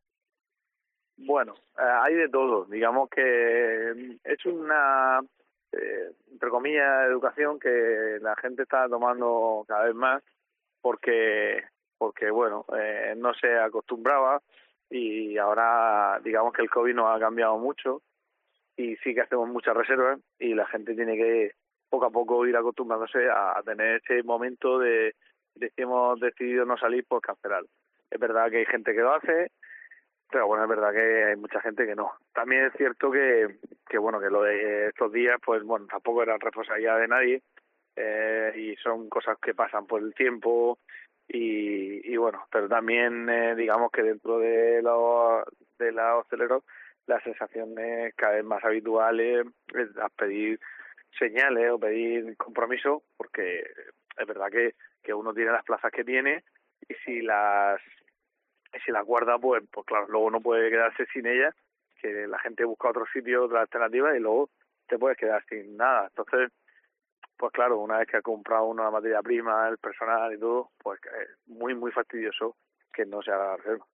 Bueno, eh, hay de todo. Digamos que es una, eh, entre comillas, educación que la gente está tomando cada vez más porque, porque bueno, eh, no se acostumbraba y ahora digamos que el COVID nos ha cambiado mucho y sí que hacemos muchas reservas y la gente tiene que poco a poco ir acostumbrándose a, a tener ese momento de, de si hemos decidido no salir, pues cancelar. Es verdad que hay gente que lo hace, pero bueno, es verdad que hay mucha gente que no. También es cierto que, que bueno, que lo de estos días, pues bueno, tampoco era responsabilidad de nadie eh, y son cosas que pasan por el tiempo y, y bueno, pero también eh, digamos que dentro de los de la hosteleros la sensación es cada vez más habitual es, es pedir señales o pedir compromiso, porque es verdad que, que uno tiene las plazas que tiene y si las y si las guarda, pues, pues claro, luego no puede quedarse sin ellas, que la gente busca otro sitio, otra alternativa y luego te puedes quedar sin nada. Entonces, pues claro, una vez que ha comprado una materia prima, el personal y todo, pues es muy, muy fastidioso que no se haga la reserva.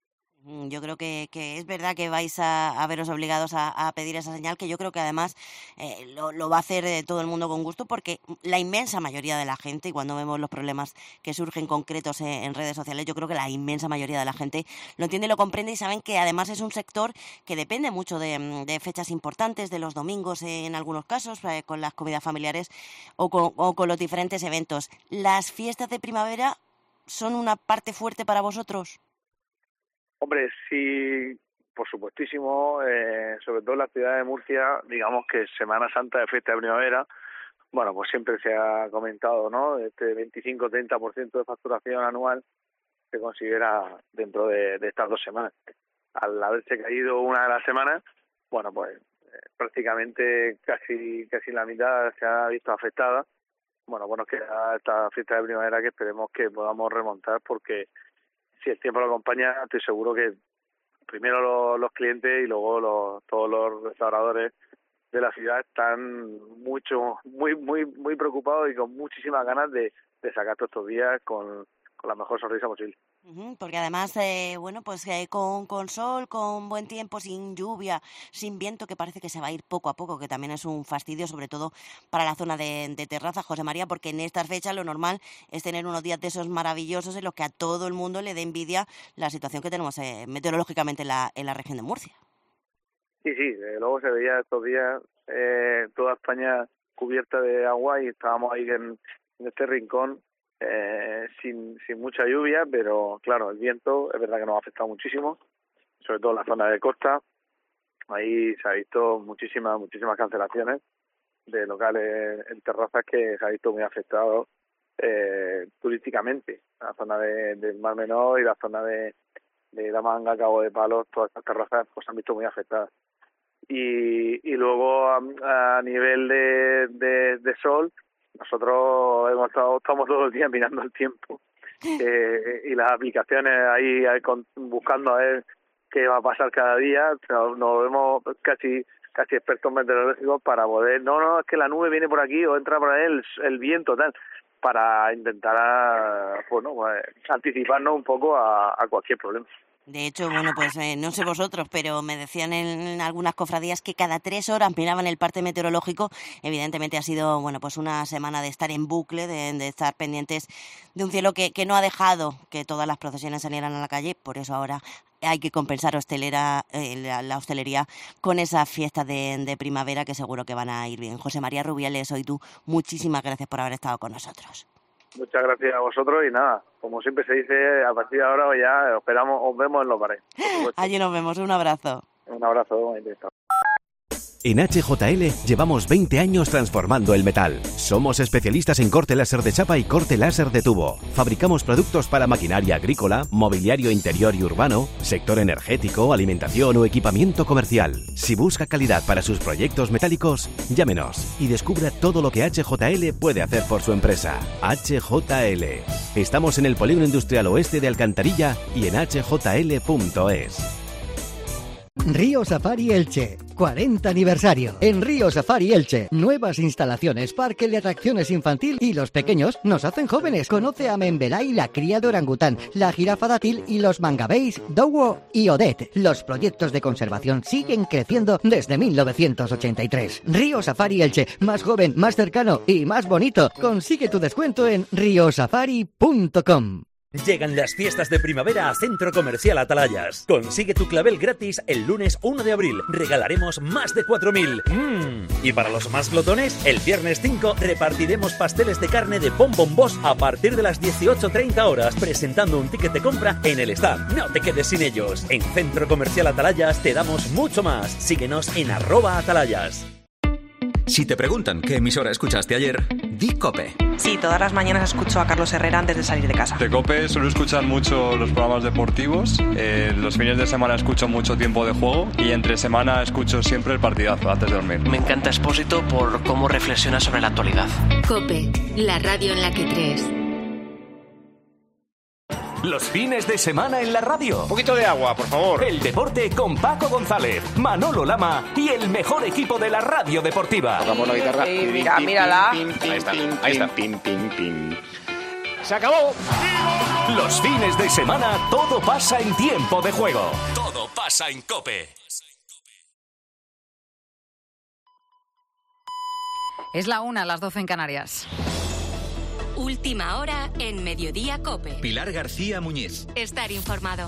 Yo creo que, que es verdad que vais a, a veros obligados a, a pedir esa señal, que yo creo que además eh, lo, lo va a hacer eh, todo el mundo con gusto, porque la inmensa mayoría de la gente, y cuando vemos los problemas que surgen concretos en, en redes sociales, yo creo que la inmensa mayoría de la gente lo entiende, lo comprende y saben que además es un sector que depende mucho de, de fechas importantes, de los domingos eh, en algunos casos, eh, con las comidas familiares o con, o con los diferentes eventos. ¿Las fiestas de primavera son una parte fuerte para vosotros? Hombre, sí, por supuestísimo, eh, sobre todo en la ciudad de Murcia, digamos que Semana Santa de fiesta de primavera, bueno, pues siempre se ha comentado, ¿no? Este veinticinco a treinta por ciento de facturación anual se considera dentro de, de estas dos semanas. Al haberse caído una de las semanas, bueno, pues eh, prácticamente casi casi la mitad se ha visto afectada. Bueno, bueno, que esta fiesta de primavera que esperemos que podamos remontar, porque si el tiempo lo acompaña, estoy seguro que primero los, los clientes y luego los, todos los restauradores de la ciudad están mucho, muy, muy, muy preocupados y con muchísimas ganas de, de sacar todos estos días con, con la mejor sonrisa posible. Uh-huh, porque además, eh, bueno, pues eh, con, con sol, con buen tiempo, sin lluvia, sin viento, que parece que se va a ir poco a poco, que también es un fastidio, sobre todo para la zona de, de terraza, José María, porque en estas fechas lo normal es tener unos días de esos maravillosos en los que a todo el mundo le dé envidia la situación que tenemos eh, meteorológicamente en la, en la región de Murcia. Sí, sí, eh, luego se veía estos días eh, toda España cubierta de agua y estábamos ahí en, en este rincón eh, sin, sin mucha lluvia, pero claro, el viento es verdad que nos ha afectado muchísimo, sobre todo en la zona de costa. Ahí se ha visto muchísimas, muchísimas cancelaciones de locales en terrazas que se ha visto muy afectado eh, turísticamente. La zona de, del Mar Menor y la zona de, de La Manga, Cabo de Palos, todas estas terrazas pues se han visto muy afectadas. Y, y luego a, a nivel de, de, de sol, nosotros hemos estado, estamos todo el día mirando el tiempo eh, y las aplicaciones ahí, ahí con, buscando a ver qué va a pasar cada día. Nos, nos vemos casi casi expertos meteorológicos para poder, no, no, es que la nube viene por aquí o entra por ahí el, el viento, tal, para intentar, bueno, pues, anticiparnos un poco a, a cualquier problema. De hecho, bueno, pues eh, no sé vosotros, pero me decían en, en algunas cofradías que cada tres horas miraban el parte meteorológico. Evidentemente ha sido, bueno, pues una semana de estar en bucle, de, de estar pendientes de un cielo que, que no ha dejado que todas las procesiones salieran a la calle. Por eso ahora hay que compensar hostelera, eh, la, la hostelería con esas fiestas de, de primavera que seguro que van a ir bien. José María Rubiales, hoy tú, muchísimas gracias por haber estado con nosotros. Muchas gracias a vosotros y nada, como siempre se dice, a partir de ahora ya esperamos, os vemos en los bares. Allí nos vemos, un abrazo. Un abrazo. En H J L llevamos veinte años transformando el metal. Somos especialistas en corte láser de chapa y corte láser de tubo. Fabricamos productos para maquinaria agrícola, mobiliario interior y urbano, sector energético, alimentación o equipamiento comercial. Si busca calidad para sus proyectos metálicos, llámenos y descubra todo lo que H J L puede hacer por su empresa. H J L. Estamos en el Polígono Industrial Oeste de Alcantarilla y en h j l punto es. Río Safari Elche, cuarenta aniversario. En Río Safari Elche, nuevas instalaciones, parque de atracciones infantil y los pequeños nos hacen jóvenes. Conoce a Membelay, la cría de orangután, la jirafa dátil y los mangabeys, Dowo y Odette. Los proyectos de conservación siguen creciendo desde mil novecientos ochenta y tres. Río Safari Elche, más joven, más cercano y más bonito. Consigue tu descuento en rio safari punto com. Llegan las fiestas de primavera a Centro Comercial Atalayas. Consigue tu clavel gratis el lunes uno de abril. Regalaremos más de cuatro mil. Mm. Y para los más glotones, el viernes cinco repartiremos pasteles de carne de Bon Boss a partir de las dieciocho treinta horas, presentando un ticket de compra en el stand. No te quedes sin ellos. En Centro Comercial Atalayas te damos mucho más. Síguenos en arroba atalayas. Si te preguntan qué emisora escuchaste ayer, di COPE. Sí, todas las mañanas escucho a Carlos Herrera antes de salir de casa. De COPE suelo escuchar mucho los programas deportivos, eh, los fines de semana escucho mucho Tiempo de Juego y entre semana escucho siempre el partidazo antes de dormir. Me encanta Expósito por cómo reflexiona sobre la actualidad. COPE, la radio en la que crees. Los fines de semana en la radio. Un poquito de agua, por favor. El deporte con Paco González, Manolo Lama y el mejor equipo de la radio deportiva. Tocamos la guitarra. Sí, mira, mírala. Ahí está, ahí está. ¡Se acabó! Los fines de semana todo pasa en Tiempo de Juego. Todo pasa en COPE. Es la una, las doce en Canarias. Última hora en Mediodía COPE. Pilar García Muñiz. Estar informado.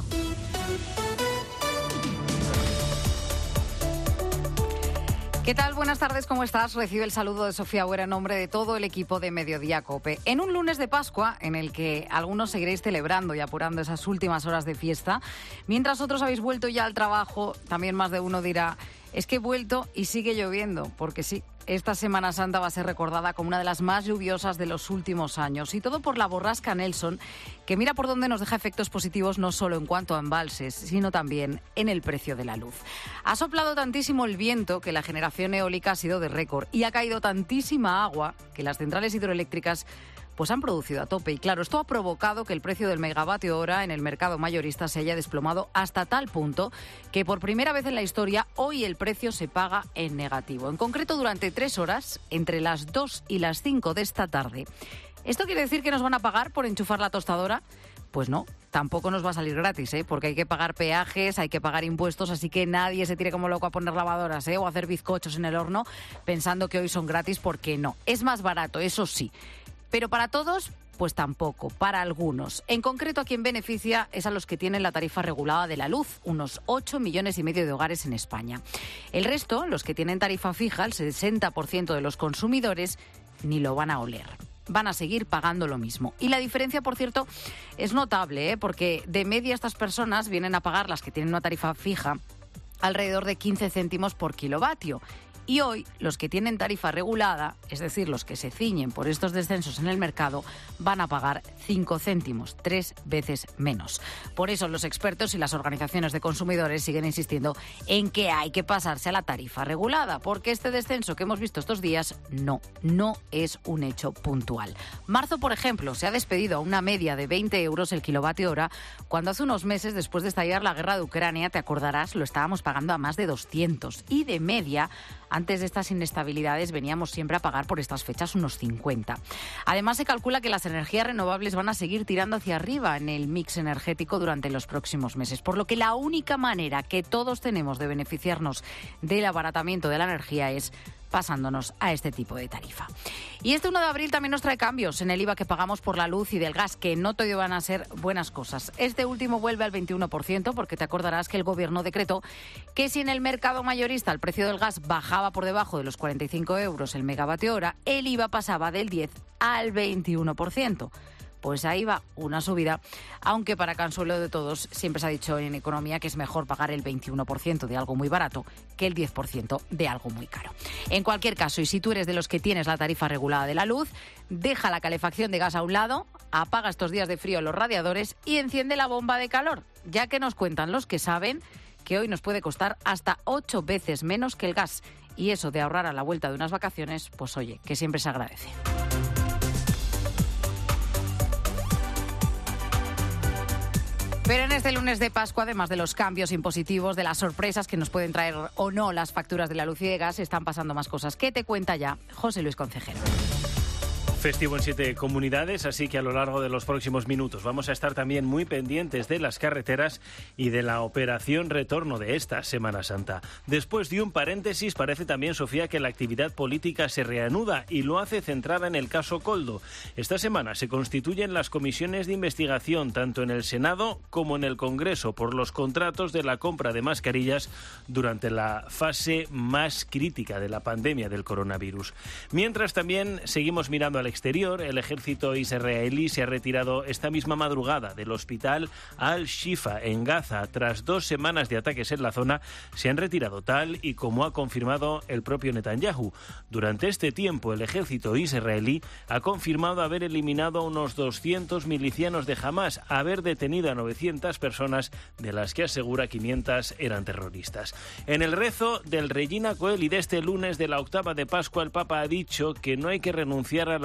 ¿Qué tal? Buenas tardes, ¿cómo estás? Recibe el saludo de Sofía Huera en nombre de todo el equipo de Mediodía COPE. En un lunes de Pascua, en el que algunos seguiréis celebrando y apurando esas últimas horas de fiesta, mientras otros habéis vuelto ya al trabajo, también más de uno dirá, es que he vuelto y sigue lloviendo, porque sí. Esta Semana Santa va a ser recordada como una de las más lluviosas de los últimos años. Y todo por la borrasca Nelson, que mira por dónde nos deja efectos positivos no solo en cuanto a embalses, sino también en el precio de la luz. Ha soplado tantísimo el viento que la generación eólica ha sido de récord y ha caído tantísima agua que las centrales hidroeléctricas pues han producido a tope. Y claro, esto ha provocado que el precio del megavatio hora en el mercado mayorista se haya desplomado hasta tal punto que por primera vez en la historia hoy el precio se paga en negativo. En concreto, durante tres horas, entre las dos y las cinco de esta tarde. ¿Esto quiere decir que nos van a pagar por enchufar la tostadora? Pues no, tampoco nos va a salir gratis, ¿eh? Porque hay que pagar peajes, hay que pagar impuestos, así que nadie se tire como loco a poner lavadoras, ¿eh? O a hacer bizcochos en el horno pensando que hoy son gratis, porque no. Es más barato, eso sí. Pero para todos, pues tampoco, para algunos. En concreto, a quien beneficia es a los que tienen la tarifa regulada de la luz, unos ocho millones y medio de hogares en España. El resto, los que tienen tarifa fija, el sesenta por ciento de los consumidores, ni lo van a oler. Van a seguir pagando lo mismo. Y la diferencia, por cierto, es notable, ¿eh? Porque de media estas personas vienen a pagar, las que tienen una tarifa fija, alrededor de quince céntimos por kilovatio. Y hoy, los que tienen tarifa regulada, es decir, los que se ciñen por estos descensos en el mercado, van a pagar cinco céntimos, tres veces menos. Por eso los expertos y las organizaciones de consumidores siguen insistiendo en que hay que pasarse a la tarifa regulada, porque este descenso que hemos visto estos días no, no es un hecho puntual. Marzo, por ejemplo, se ha despedido a una media de veinte euros el kilovatio hora, cuando hace unos meses, después de estallar la guerra de Ucrania, te acordarás, lo estábamos pagando a más de doscientos. Y de media, antes de estas inestabilidades, veníamos siempre a pagar por estas fechas unos cincuenta. Además, se calcula que las energías renovables van a seguir tirando hacia arriba en el mix energético durante los próximos meses, por lo que la única manera que todos tenemos de beneficiarnos del abaratamiento de la energía es pasándonos a este tipo de tarifa. Y este uno de abril también nos trae cambios en el I V A que pagamos por la luz y del gas, que no todo van a ser buenas cosas. Este último vuelve al veintiuno por ciento, porque te acordarás que el Gobierno decretó que si en el mercado mayorista el precio del gas bajaba por debajo de los cuarenta y cinco euros el megavatio hora, el I V A pasaba del diez al veintiuno por ciento. Pues ahí va una subida, aunque para consuelo de todos siempre se ha dicho en economía que es mejor pagar el veintiuno por ciento de algo muy barato que el diez por ciento de algo muy caro. En cualquier caso, y si tú eres de los que tienes la tarifa regulada de la luz, deja la calefacción de gas a un lado, apaga estos días de frío los radiadores y enciende la bomba de calor, ya que nos cuentan los que saben que hoy nos puede costar hasta ocho veces menos que el gas. Y eso de ahorrar a la vuelta de unas vacaciones, pues oye, que siempre se agradece. Pero en este lunes de Pascua, además de los cambios impositivos, de las sorpresas que nos pueden traer o no las facturas de la luz y de gas, están pasando más cosas. ¿Qué te cuenta ya José Luis Concejero? Festivo en siete comunidades, así que a lo largo de los próximos minutos vamos a estar también muy pendientes de las carreteras y de la operación retorno de esta Semana Santa. Después de un paréntesis, parece también, Sofía, que la actividad política se reanuda y lo hace centrada en el caso Koldo. Esta semana se constituyen las comisiones de investigación tanto en el Senado como en el Congreso por los contratos de la compra de mascarillas durante la fase más crítica de la pandemia del coronavirus. Mientras también seguimos mirando al exterior, el ejército israelí se ha retirado esta misma madrugada del hospital Al-Shifa en Gaza. Tras dos semanas de ataques en la zona, se han retirado tal y como ha confirmado el propio Netanyahu. Durante este tiempo, el ejército israelí ha confirmado haber eliminado a unos doscientos milicianos de Hamás, haber detenido a novecientas personas, de las que asegura quinientas eran terroristas. En el rezo del Regina Coeli de este lunes de la octava de Pascua, el Papa ha dicho que no hay que renunciar a la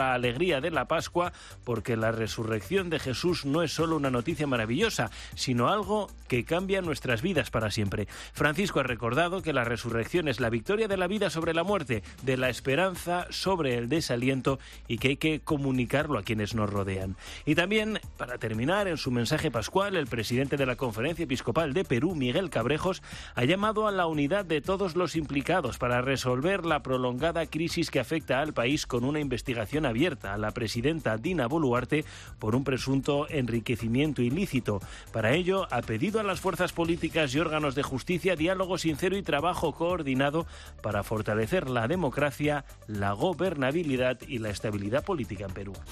la alegría de la Pascua, porque la resurrección de Jesús no es solo una noticia maravillosa, sino algo que cambia nuestras vidas para siempre. Francisco ha recordado que la resurrección es la victoria de la vida sobre la muerte, de la esperanza sobre el desaliento, y que hay que comunicarlo a quienes nos rodean. Y también, para terminar, en su mensaje pascual, el presidente de la Conferencia Episcopal de Perú, Miguel Cabrejos, ha llamado a la unidad de todos los implicados para resolver la prolongada crisis que afecta al país, con una investigación abierta a la presidenta Dina Boluarte por un presunto enriquecimiento ilícito. Para ello, ha pedido a las fuerzas políticas y órganos de justicia diálogo sincero y trabajo coordinado para fortalecer la democracia, la gobernabilidad y la estabilidad política en Perú.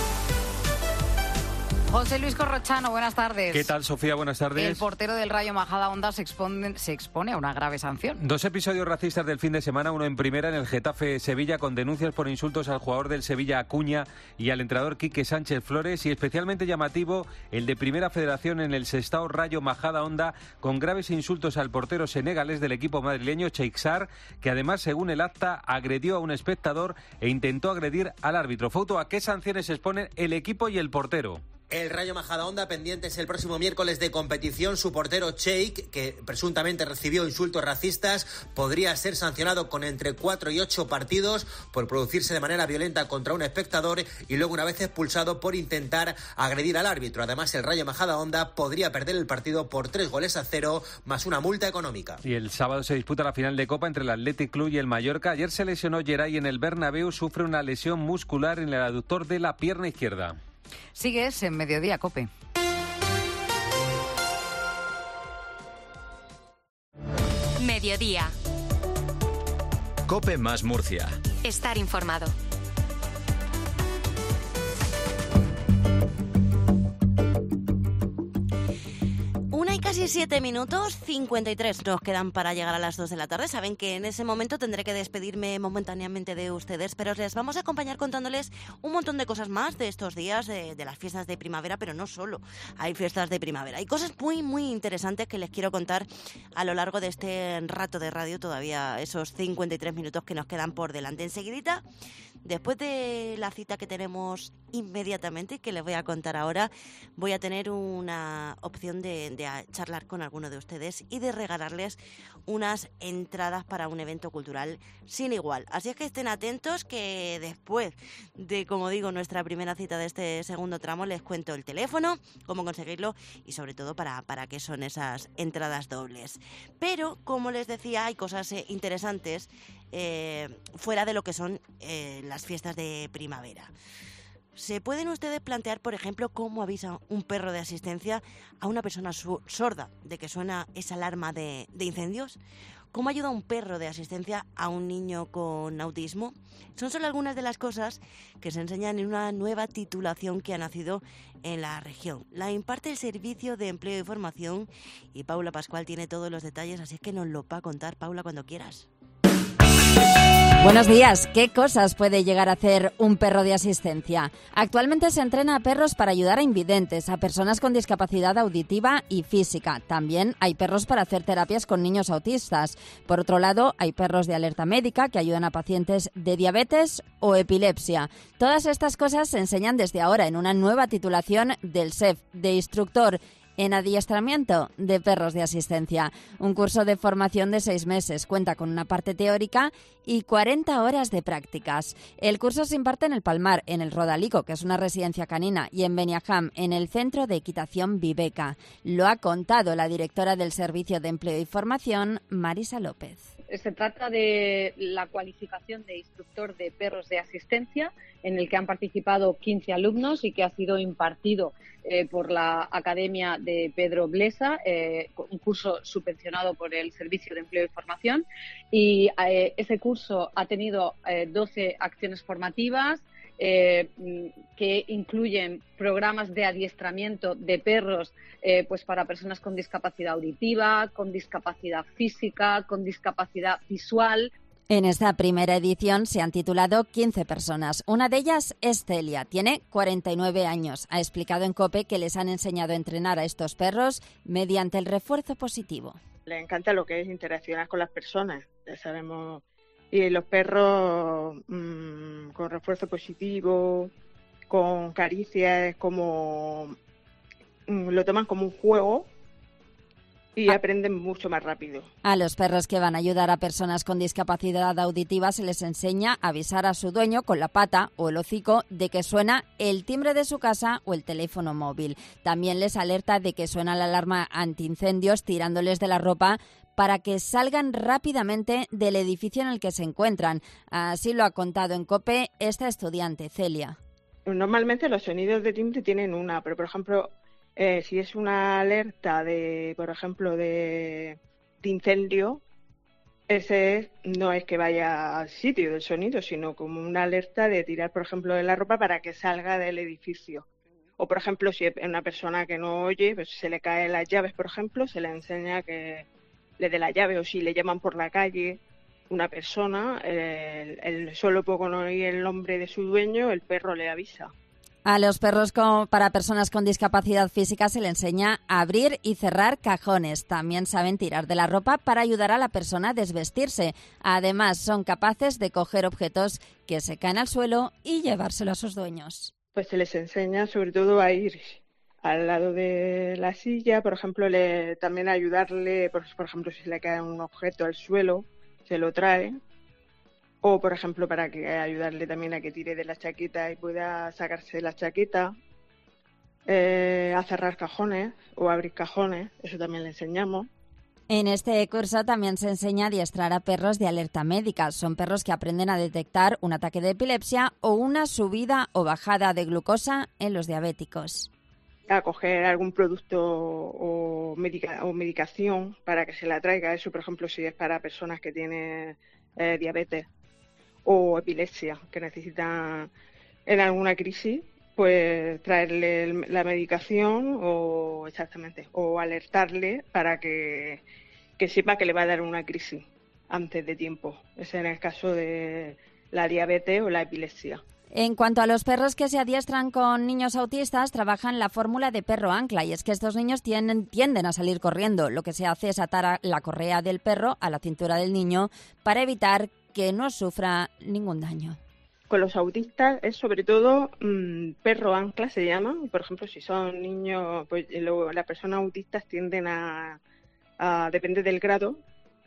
José Luis Corrochano, buenas tardes. ¿Qué tal, Sofía? Buenas tardes. El portero del Rayo Majadahonda se expone, se expone a una grave sanción. Dos episodios racistas del fin de semana, uno en primera en el Getafe Sevilla, con denuncias por insultos al jugador del Sevilla Acuña y al entrenador Quique Sánchez Flores, y especialmente llamativo el de Primera Federación en el Sestao Rayo Majadahonda, con graves insultos al portero senegalés del equipo madrileño, Cheikh Sarr, que además, según el acta, agredió a un espectador e intentó agredir al árbitro. Fouto, ¿a qué sanciones se exponen el equipo y el portero? El Rayo Majadahonda pendientes el próximo miércoles de competición. Su portero Cheikh, que presuntamente recibió insultos racistas, podría ser sancionado con entre cuatro y ocho partidos por producirse de manera violenta contra un espectador y luego, una vez expulsado, por intentar agredir al árbitro. Además, el Rayo Majadahonda podría perder el partido por tres goles a cero, más una multa económica. Y el sábado se disputa la final de Copa entre el Athletic Club y el Mallorca. Ayer se lesionó Geray en el Bernabéu, sufre una lesión muscular en el aductor de la pierna izquierda. Sigues en Mediodía, COPE. Mediodía. COPE más Murcia. Estar informado. Una y casi siete minutos, cincuenta y tres nos quedan para llegar a las dos de la tarde. Saben que en ese momento tendré que despedirme momentáneamente de ustedes, pero les vamos a acompañar contándoles un montón de cosas más de estos días, de, de las fiestas de primavera, pero no solo hay fiestas de primavera. Hay cosas muy, muy interesantes que les quiero contar a lo largo de este rato de radio, todavía esos cincuenta y tres minutos que nos quedan por delante. Enseguidita, después de la cita que tenemos inmediatamente, que les voy a contar ahora, voy a tener una opción de, de charlar con alguno de ustedes y de regalarles unas entradas para un evento cultural sin igual. Así es que estén atentos, que después de, como digo, nuestra primera cita de este segundo tramo, les cuento el teléfono, cómo conseguirlo y sobre todo para, para qué son esas entradas dobles. Pero, como les decía, hay cosas eh, interesantes eh, fuera de lo que son eh, las fiestas de primavera. ¿Se pueden ustedes plantear, por ejemplo, cómo avisa un perro de asistencia a una persona su- sorda de que suena esa alarma de, de incendios? ¿Cómo ayuda un perro de asistencia a un niño con autismo? Son solo algunas de las cosas que se enseñan en una nueva titulación que ha nacido en la región. La imparte el Servicio de Empleo y Formación y Paula Pascual tiene todos los detalles, así que nos lo va a contar, Paula, cuando quieras. Buenos días. ¿Qué cosas puede llegar a hacer un perro de asistencia? Actualmente se entrena a perros para ayudar a invidentes, a personas con discapacidad auditiva y física. También hay perros para hacer terapias con niños autistas. Por otro lado, hay perros de alerta médica que ayudan a pacientes de diabetes o epilepsia. Todas estas cosas se enseñan desde ahora en una nueva titulación del S E F, de instructor en adiestramiento de perros de asistencia. Un curso de formación de seis meses. Cuenta con una parte teórica y cuarenta horas de prácticas. El curso se imparte en el Palmar, en el Rodalico, que es una residencia canina, y en Beniajam, en el Centro de Equitación Viveca. Lo ha contado la directora del Servicio de Empleo y Formación, Marisa López. Se trata de la cualificación de instructor de perros de asistencia, en el que han participado quince alumnos y que ha sido impartido eh, por la Academia de Pedro Blesa, eh, un curso subvencionado por el Servicio de Empleo y Formación. Y eh, ese curso ha tenido eh, doce acciones formativas, Eh, que incluyen programas de adiestramiento de perros eh, pues para personas con discapacidad auditiva, con discapacidad física, con discapacidad visual. En esta primera edición se han titulado quince personas. Una de ellas es Celia, tiene cuarenta y nueve años. Ha explicado en COPE que les han enseñado a entrenar a estos perros mediante el refuerzo positivo. Le encanta lo que es interaccionar con las personas. Ya sabemos Y los perros mmm, con refuerzo positivo, con caricias, como mmm, lo toman como un juego y aprenden mucho más rápido. A los perros que van a ayudar a personas con discapacidad auditiva se les enseña a avisar a su dueño con la pata o el hocico de que suena el timbre de su casa o el teléfono móvil. También les alerta de que suena la alarma antiincendios tirándoles de la ropa para que salgan rápidamente del edificio en el que se encuentran. Así lo ha contado en COPE esta estudiante, Celia. Normalmente los sonidos de timbre tienen una, pero por ejemplo... Eh, si es una alerta de, por ejemplo, de, de incendio, ese es, no es que vaya al sitio del sonido, sino como una alerta de tirar, por ejemplo, de la ropa para que salga del edificio. O, por ejemplo, si es una persona que no oye, pues se le caen las llaves, por ejemplo, se le enseña que le dé la llave. O si le llaman por la calle una persona, el, el, solo con oír el nombre de su dueño, el perro le avisa. A los perros con, para personas con discapacidad física se le enseña a abrir y cerrar cajones. También saben tirar de la ropa para ayudar a la persona a desvestirse. Además, son capaces de coger objetos que se caen al suelo y llevárselo a sus dueños. Pues se les enseña sobre todo a ir al lado de la silla, por ejemplo, le, también ayudarle, por, por ejemplo, si le cae un objeto al suelo, se lo trae. O, por ejemplo, para que ayudarle también a que tire de la chaqueta y pueda sacarse la chaqueta, eh, a cerrar cajones o abrir cajones, eso también le enseñamos. En este curso también se enseña a adiestrar a perros de alerta médica. Son perros que aprenden a detectar un ataque de epilepsia o una subida o bajada de glucosa en los diabéticos. A coger algún producto o, medica- o medicación para que se la traiga. Eso, por ejemplo, si es para personas que tienen eh, diabetes o epilepsia, que necesitan en alguna crisis, pues traerle el, la medicación o exactamente o alertarle para que, que sepa que le va a dar una crisis antes de tiempo. Ese es en el caso de la diabetes o la epilepsia. En cuanto a los perros que se adiestran con niños autistas, trabajan la fórmula de perro ancla, y es que estos niños tienden, tienden a salir corriendo. Lo que se hace es atar la correa del perro a la cintura del niño para evitar que no sufra ningún daño. Con los autistas es sobre todo mmm, perro ancla se llama. Por ejemplo, si son niños, pues lo, las personas autistas tienden a, a depende del grado,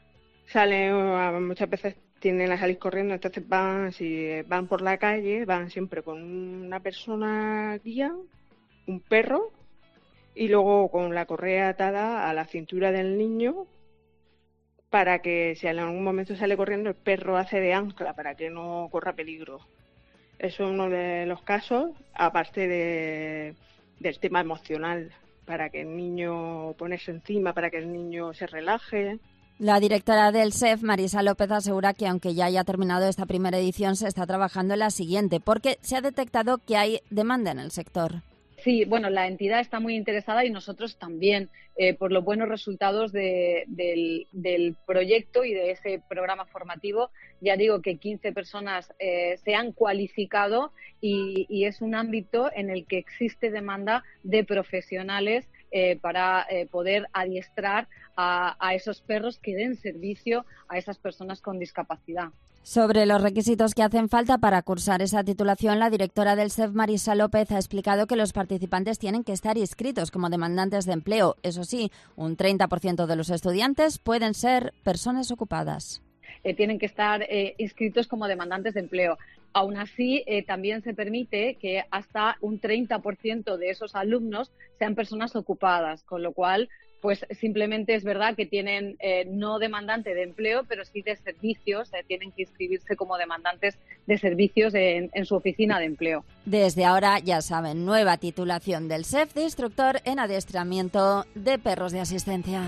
salen muchas veces tienden a salir corriendo, entonces van, si van por la calle, van siempre con una persona guía, un perro, y luego con la correa atada a la cintura del niño, para que si en algún momento sale corriendo, el perro hace de ancla para que no corra peligro. Eso es uno de los casos, aparte de, del tema emocional, para que el niño ponerse encima, para que el niño se relaje. La directora del S E F, Marisa López, asegura que aunque ya haya terminado esta primera edición, se está trabajando en la siguiente, porque se ha detectado que hay demanda en el sector. Sí, bueno, la entidad está muy interesada y nosotros también, eh, por los buenos resultados de, del, del proyecto y de ese programa formativo. Ya digo que quince personas eh, se han cualificado y, y es un ámbito en el que existe demanda de profesionales eh, para eh, poder adiestrar a, a esos perros que den servicio a esas personas con discapacidad. Sobre los requisitos que hacen falta para cursar esa titulación, la directora del S E F, Marisa López, ha explicado que los participantes tienen que estar inscritos como demandantes de empleo. Eso sí, un treinta por ciento de los estudiantes pueden ser personas ocupadas. Eh, tienen que estar eh, inscritos como demandantes de empleo. Aún así, eh, también se permite que hasta un treinta por ciento de esos alumnos sean personas ocupadas, con lo cual pues simplemente es verdad que tienen eh, no demandante de empleo, pero sí de servicios, eh, tienen que inscribirse como demandantes de servicios en, en su oficina de empleo. Desde ahora, ya saben, nueva titulación del S E F de instructor en adiestramiento de perros de asistencia.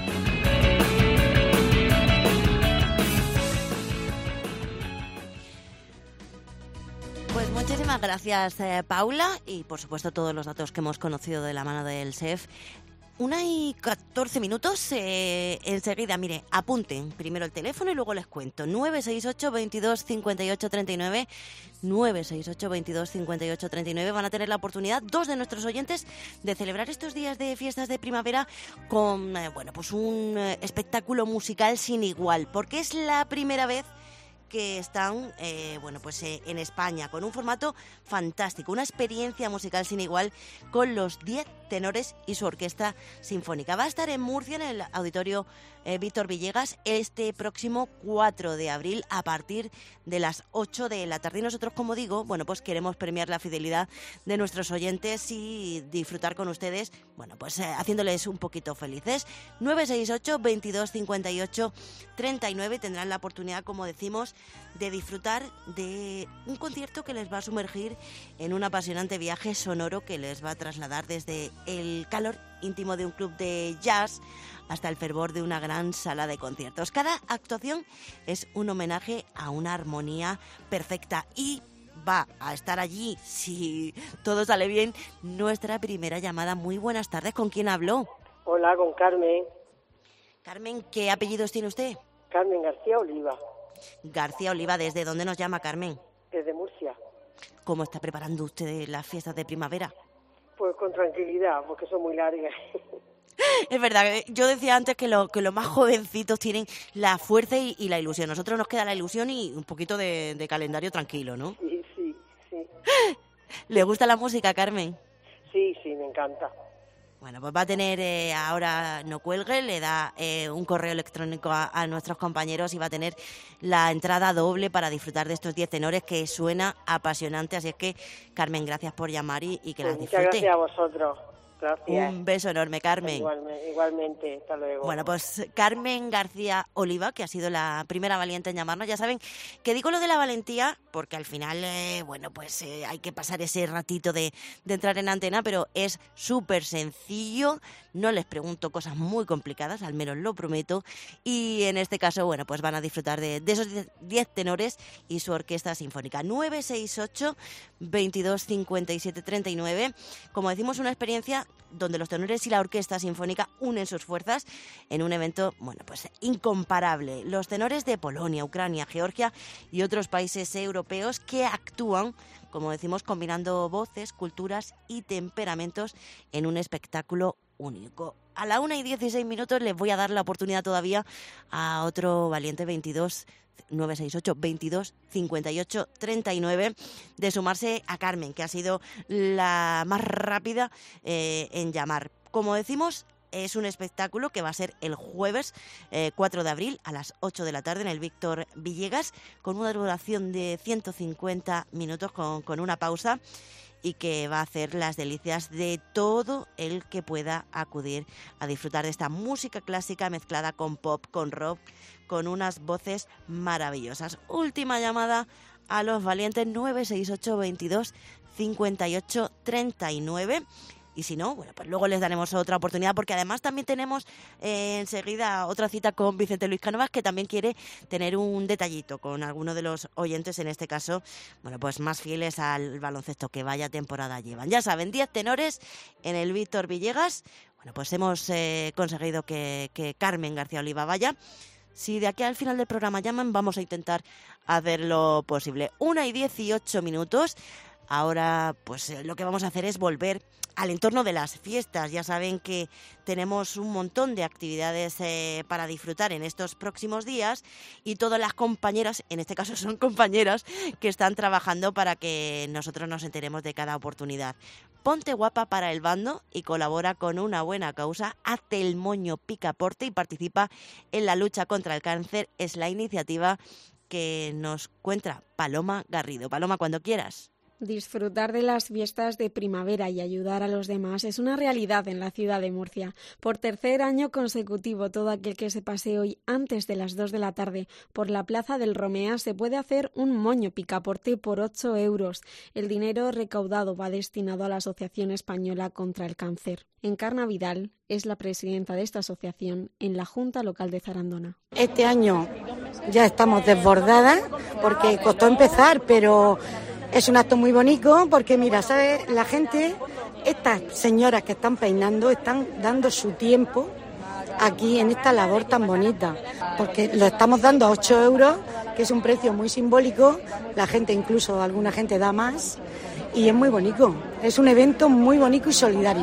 Pues muchísimas gracias, eh, Paula, y por supuesto todos los datos que hemos conocido de la mano del S E F. Una y catorce minutos, eh, enseguida, mire, apunten primero el teléfono y luego les cuento. nueve seis ocho, veintidós, cincuenta y ocho, treinta y nueve, nueve seis ocho, veintidós, cincuenta y ocho, treinta y nueve. Van a tener la oportunidad, dos de nuestros oyentes, de celebrar estos días de fiestas de primavera con, eh, bueno, pues un eh, espectáculo musical sin igual, porque es la primera vez que están eh, bueno, pues, eh, en España, con un formato fantástico, una experiencia musical sin igual con los diez tenores y su orquesta sinfónica. Va a estar en Murcia, en el Auditorio eh, Víctor Villegas, este próximo cuatro de abril a partir de las ocho de la tarde. Y nosotros, como digo, bueno, pues queremos premiar la fidelidad de nuestros oyentes y disfrutar con ustedes, bueno, pues eh, haciéndoles un poquito felices. nueve seis ocho, veintidós, cincuenta y ocho, treinta y nueve tendrán la oportunidad, como decimos, de disfrutar de un concierto que les va a sumergir en un apasionante viaje sonoro que les va a trasladar desde el calor íntimo de un club de jazz hasta el fervor de una gran sala de conciertos. Cada actuación es un homenaje a una armonía perfecta y va a estar allí, si todo sale bien, nuestra primera llamada. Muy buenas tardes, ¿con quién habló? Hola, con Carmen. Carmen, ¿qué apellidos tiene usted? Carmen García Oliva. García Oliva, ¿desde dónde nos llama, Carmen? Desde Murcia. ¿Cómo está preparando usted las fiestas de primavera? Pues con tranquilidad, porque son muy largas. Es verdad, yo decía antes que, lo, que los más jovencitos tienen la fuerza y, y la ilusión. Nosotros nos queda la ilusión y un poquito de, de calendario tranquilo, ¿no? Sí, sí, sí. ¿Le gusta la música, Carmen? Sí, sí, me encanta. Bueno, pues va a tener, eh, ahora no cuelgue, le da eh, un correo electrónico a, a nuestros compañeros y va a tener la entrada doble para disfrutar de estos diez tenores, que suena apasionante. Así es que, Carmen, gracias por llamar y, y que Pues las muchas disfrute. gracias a vosotros. Gracias. Un beso enorme, Carmen. Igualmente, igualmente, hasta luego. Bueno, pues Carmen García Oliva, que ha sido la primera valiente en llamarnos. Ya saben que digo lo de la valentía porque al final, eh, bueno, pues eh, hay que pasar ese ratito de, de entrar en antena, pero es súper sencillo. No les pregunto cosas muy complicadas, al menos lo prometo. Y en este caso, bueno, pues van a disfrutar de, de esos diez tenores y su orquesta sinfónica. nueve seis ocho, veintidós, cincuenta y siete, treinta y nueve. Como decimos, una experiencia donde los tenores y la orquesta sinfónica unen sus fuerzas en un evento, bueno, pues incomparable. Los tenores de Polonia, Ucrania, Georgia y otros países europeos que actúan, como decimos, combinando voces, culturas y temperamentos en un espectáculo único. A la una y dieciséis minutos les voy a dar la oportunidad todavía a otro valiente veintidós, nueve seis ocho, veintidós, cincuenta y ocho, treinta y nueve de sumarse a Carmen, que ha sido la más rápida eh, en llamar. Como decimos, es un espectáculo que va a ser el jueves eh, cuatro de abril a las ocho de la tarde en el Víctor Villegas, con una duración de ciento cincuenta minutos con, con una pausa, y que va a hacer las delicias de todo el que pueda acudir a disfrutar de esta música clásica mezclada con pop, con rock, con unas voces maravillosas. Última llamada a los valientes, nueve seis ocho, veintidós, cincuenta y ocho, treinta y nueve. Y si no, bueno, pues luego les daremos otra oportunidad, porque además también tenemos eh, enseguida otra cita con Vicente Luis Cánovas, que también quiere tener un detallito con alguno de los oyentes, en este caso, bueno, pues más fieles al baloncesto, que vaya temporada llevan. Ya saben, diez tenores en el Víctor Villegas. Bueno, pues hemos eh, conseguido que, que Carmen García Oliva vaya. Si de aquí al final del programa llaman, vamos a intentar hacer lo posible. Una y dieciocho minutos. Ahora, pues eh, lo que vamos a hacer es volver al entorno de las fiestas. Ya saben que tenemos un montón de actividades eh, para disfrutar en estos próximos días, y todas las compañeras, en este caso son compañeras, que están trabajando para que nosotros nos enteremos de cada oportunidad. Ponte guapa para el bando y colabora con una buena causa. Hazte el moño picaporte y participa en la lucha contra el cáncer. Es la iniciativa que nos cuenta Paloma Garrido. Paloma, cuando quieras. Disfrutar de las fiestas de primavera y ayudar a los demás es una realidad en la ciudad de Murcia. Por tercer año consecutivo, todo aquel que se pase hoy antes de las dos de la tarde por la Plaza del Romea se puede hacer un moño picaporte por ocho euros. El dinero recaudado va destinado a la Asociación Española contra el Cáncer. Encarna Vidal es la presidenta de esta asociación en la Junta Local de Zarandona. Este año ya estamos desbordadas porque costó empezar, pero es un acto muy bonito porque, mira, ¿sabes? La gente, estas señoras que están peinando, están dando su tiempo aquí en esta labor tan bonita, porque lo estamos dando a ocho euros, que es un precio muy simbólico. La gente, incluso alguna gente da más, y es muy bonito. Es un evento muy bonito y solidario.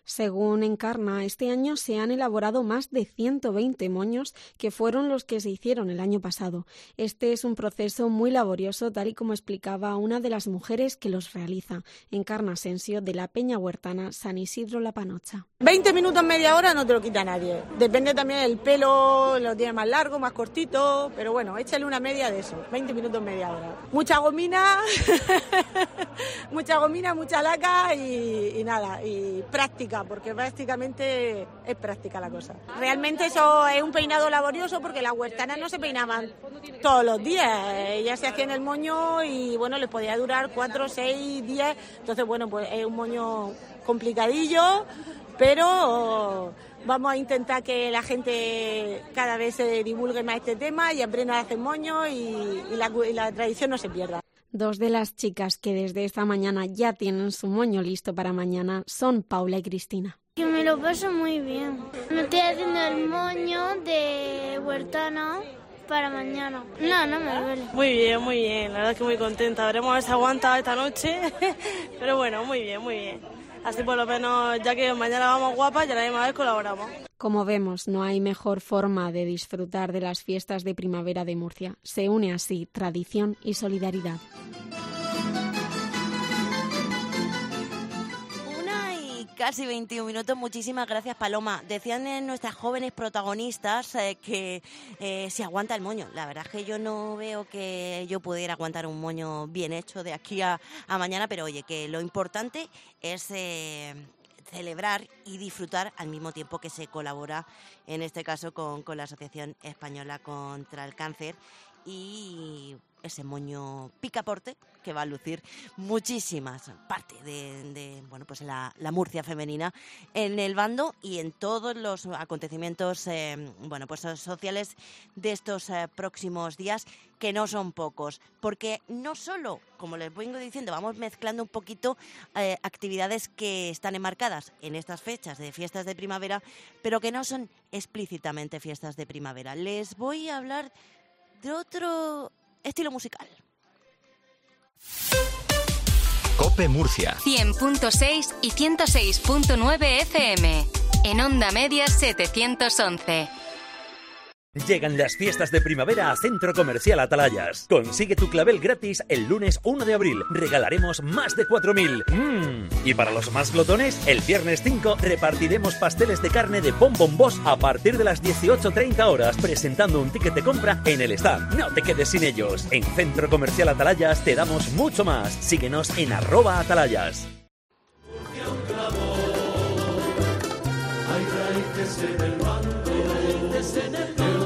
Según Encarna, este año se han elaborado más de ciento veinte moños, que fueron los que se hicieron el año pasado. Este es un proceso muy laborioso, tal y como explicaba una de las mujeres que los realiza, Encarna Asensio, de la Peña Huertana San Isidro La Panocha. veinte minutos, media hora no te lo quita nadie. Depende también el pelo, lo tiene más largo, más cortito, pero bueno, échale una media de eso, veinte minutos, media hora. Mucha gomina, mucha gomina, mucha laca y, y nada, y práctica, porque prácticamente es práctica la cosa. Realmente eso es un peinado laborioso porque las huertanas no se peinaban todos los días, ellas se hacían el moño y bueno, les podía durar cuatro, seis días, entonces bueno, pues es un moño complicadillo, pero vamos a intentar que la gente cada vez se divulgue más este tema y aprenda a hacer moños y, y, la, y la tradición no se pierda. Dos de las chicas que desde esta mañana ya tienen su moño listo para mañana son Paula y Cristina. Que me lo paso muy bien. Me estoy haciendo el moño de huertana para mañana. No, no me duele. Muy bien, muy bien. La verdad es que muy contenta. Veremos a ver si aguanta esta noche. Pero bueno, muy bien, muy bien. Así por lo menos, ya que mañana vamos guapas, ya la misma vez colaboramos. Como vemos, no hay mejor forma de disfrutar de las fiestas de primavera de Murcia. Se une así tradición y solidaridad. Casi veintiún minutos. Muchísimas gracias, Paloma. Decían en nuestras jóvenes protagonistas eh, que eh, se aguanta el moño. La verdad es que yo no veo que yo pudiera aguantar un moño bien hecho de aquí a, a mañana, pero oye, que lo importante es eh, celebrar y disfrutar al mismo tiempo que se colabora, en este caso con, con la Asociación Española contra el Cáncer, y ese moño picaporte que va a lucir muchísimas partes de, de bueno, pues la, la Murcia femenina en el bando y en todos los acontecimientos eh, bueno, pues sociales de estos eh, próximos días, que no son pocos, porque no solo, como les vengo diciendo, vamos mezclando un poquito eh, actividades que están enmarcadas en estas fechas de fiestas de primavera, pero que no son explícitamente fiestas de primavera. Les voy a hablar de otro estilo musical. COPE Murcia cien punto seis y ciento seis punto nueve F M. En Onda Media setecientos once. Llegan las fiestas de primavera a Centro Comercial Atalayas. Consigue tu clavel gratis el lunes uno de abril. Regalaremos más de cuatro mil. Mm. Y para los más glotones, el viernes cinco repartiremos pasteles de carne de Bon Bon Boss a partir de las dieciocho treinta horas, presentando un ticket de compra en el stand. No te quedes sin ellos. En Centro Comercial Atalayas te damos mucho más. Síguenos en arroba Atalayas. Hay raíces en el bando, raíces en el bando.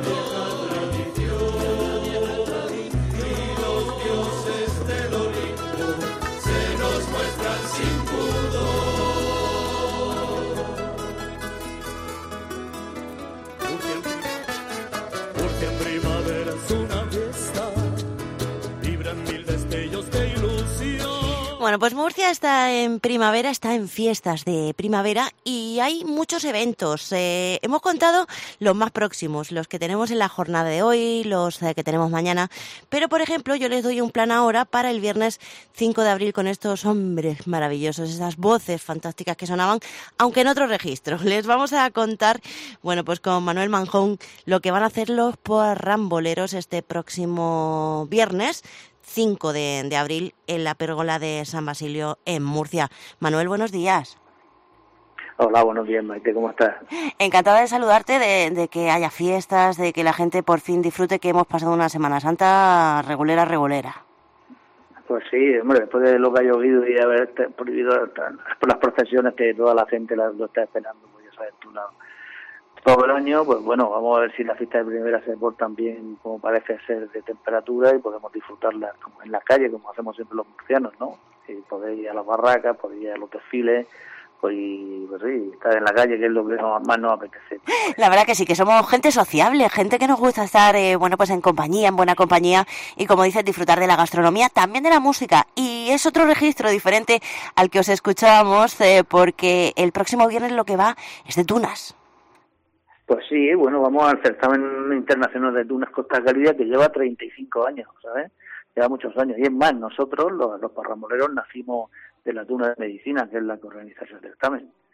Bueno, pues Murcia está en primavera, está en fiestas de primavera y hay muchos eventos. Eh, hemos contado los más próximos, los que tenemos en la jornada de hoy, los eh, que tenemos mañana. Pero, por ejemplo, yo les doy un plan ahora para el viernes cinco de abril con estos hombres maravillosos, esas voces fantásticas que sonaban, aunque en otro registro. Les vamos a contar, bueno, pues con Manuel Manjón, lo que van a hacer los parramboleros este próximo viernes cinco de, de abril en la pérgola de San Basilio en Murcia. Manuel, buenos días. Hola, buenos días, Maite, ¿cómo estás? Encantada de saludarte, de, de que haya fiestas, de que la gente por fin disfrute, que hemos pasado una Semana Santa regulera, regulera. Pues sí, hombre, después de lo que ha llovido y haber prohibido por las procesiones que toda la gente lo está esperando, pues ya sabes tú, la, todo el año, pues bueno, vamos a ver si las fiestas de primavera se portan bien como parece ser de temperatura y podemos disfrutarlas como en la calle, como hacemos siempre los murcianos, ¿no? Y poder ir a las barracas, poder ir a los desfiles, pues, pues sí, estar en la calle, que es lo que más nos apetece. La verdad que sí, que somos gente sociable, gente que nos gusta estar, eh, bueno, pues en compañía, en buena compañía, y como dices, disfrutar de la gastronomía, también de la música, y es otro registro diferente al que os escuchábamos, eh, porque el próximo viernes lo que va es de tunas. Pues sí, bueno, vamos al certamen internacional de tunas Costa Cálida, que lleva treinta y cinco años, ¿sabes? Lleva muchos años. Y es más, nosotros, los, los parramoleros, nacimos de la tuna de medicina, que es la que organiza ese certamen.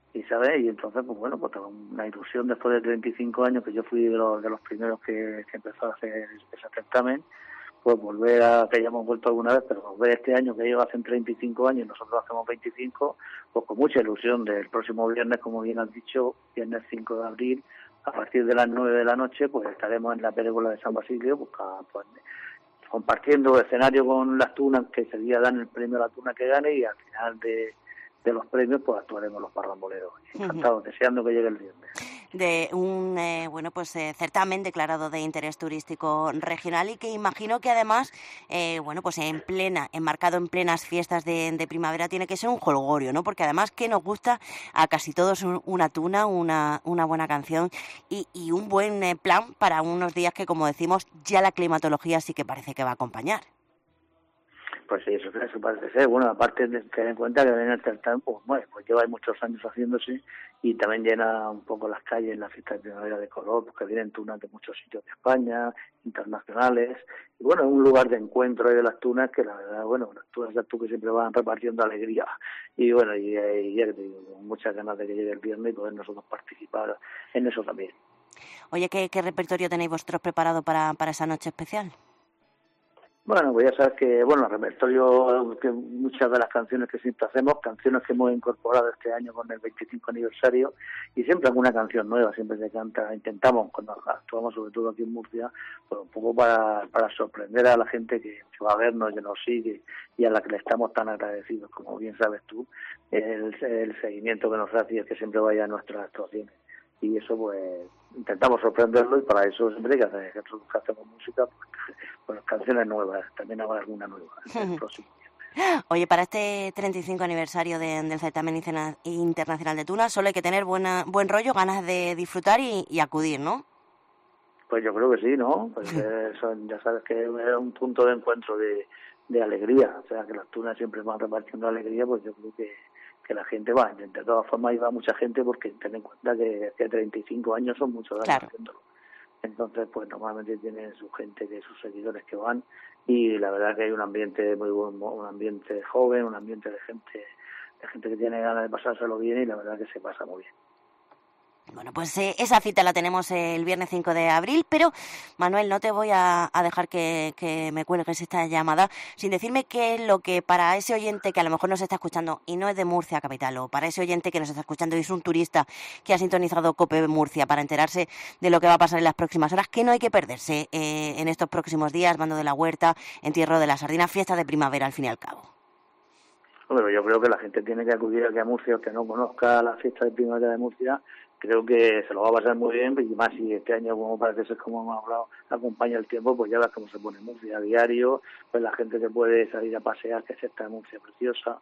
y sabes y entonces pues bueno, pues tengo una ilusión después de treinta y cinco años, que yo fui de los, de los primeros que, que empezó a hacer ese certamen, pues volver a, que ya hemos vuelto alguna vez, pero volver este año que ellos hacen treinta y cinco años y nosotros hacemos veinticinco, pues con mucha ilusión. Del próximo viernes, como bien has dicho, viernes cinco de abril, a partir de las nueve de la noche, pues estaremos en la Pérgola de San Basilio, pues, pues compartiendo escenario con las tunas, que ese día dan el premio a la tuna que gane, y al final de, de los premios pues actuaremos los parramboleros. Encantados, uh-huh. deseando que llegue el viernes. De un eh, bueno pues eh, certamen declarado de interés turístico regional, y que imagino que además eh, bueno pues en plena enmarcado en plenas fiestas de, de primavera tiene que ser un jolgorio, ¿no? Porque además que nos gusta a casi todos un, una tuna, una una buena canción y, y un buen eh, plan para unos días que, como decimos, ya la climatología sí que parece que va a acompañar. Pues sí, eso, eso parece ser. Bueno, aparte de tener en cuenta que en el certamen, pues, bueno, pues lleva muchos años haciéndose, y también llena un poco las calles en la fiesta de primavera de color, porque vienen tunas de muchos sitios de España, internacionales, y bueno, es un lugar de encuentro ahí de las tunas, que la verdad, bueno, las tunas ya tú que siempre van repartiendo alegría, y bueno, y, y ya que te digo, con muchas ganas de que llegue el viernes y poder nosotros participar en eso también. Oye, ¿qué, qué repertorio tenéis vosotros preparado para, para esa noche especial? Bueno, pues ya sabes que, bueno, el repertorio, que muchas de las canciones que siempre hacemos, canciones que hemos incorporado este año con el veinticinco aniversario, y siempre alguna canción nueva, siempre se canta, intentamos, cuando actuamos sobre todo aquí en Murcia, pues un poco para, para sorprender a la gente que, que va a vernos, que nos sigue, y a la que le estamos tan agradecidos, como bien sabes tú, el, el seguimiento que nos hace y el que siempre vaya a nuestras actuaciones. Y eso pues intentamos sorprenderlo, y para eso siempre que hacer, que nosotros hacemos música, pues, pues canciones nuevas, también habrá alguna nueva el próximo día. Oye, para este treinta y cinco aniversario de, del certamen internacional de tuna, solo hay que tener buena, buen rollo, ganas de disfrutar y, y acudir, ¿no? Pues yo creo que sí, ¿no? Pues eso, ya sabes que es un punto de encuentro de, de alegría, o sea que las tunas siempre van repartiendo alegría, pues yo creo que que la gente va, de todas formas iba mucha gente, porque ten en cuenta que, que treinta y cinco años son muchos años claro. haciéndolo. Entonces, pues normalmente tienen su gente, que sus seguidores que van, y la verdad que hay un ambiente muy bueno, un ambiente joven, un ambiente de gente, de gente que tiene ganas de pasárselo bien, y la verdad que se pasa muy bien. Bueno, pues eh, esa cita la tenemos el viernes cinco de abril, pero Manuel, no te voy a, a dejar que, que me cuelgues esta llamada sin decirme qué es lo que para ese oyente que a lo mejor nos está escuchando y no es de Murcia capital, o para ese oyente que nos está escuchando y es un turista que ha sintonizado COPE Murcia para enterarse de lo que va a pasar en las próximas horas, que no hay que perderse eh, en estos próximos días: Bando de la Huerta, Entierro de la Sardina, fiesta de primavera al fin y al cabo. Bueno, yo creo que la gente tiene que acudir aquí a Murcia, el que no conozca la fiesta de primavera de Murcia, creo que se lo va a pasar muy bien, y más si este año, como parece ser, como hemos hablado, acompaña el tiempo, pues ya ves cómo se pone Murcia a diario, pues la gente que puede salir a pasear, que es esta Murcia preciosa,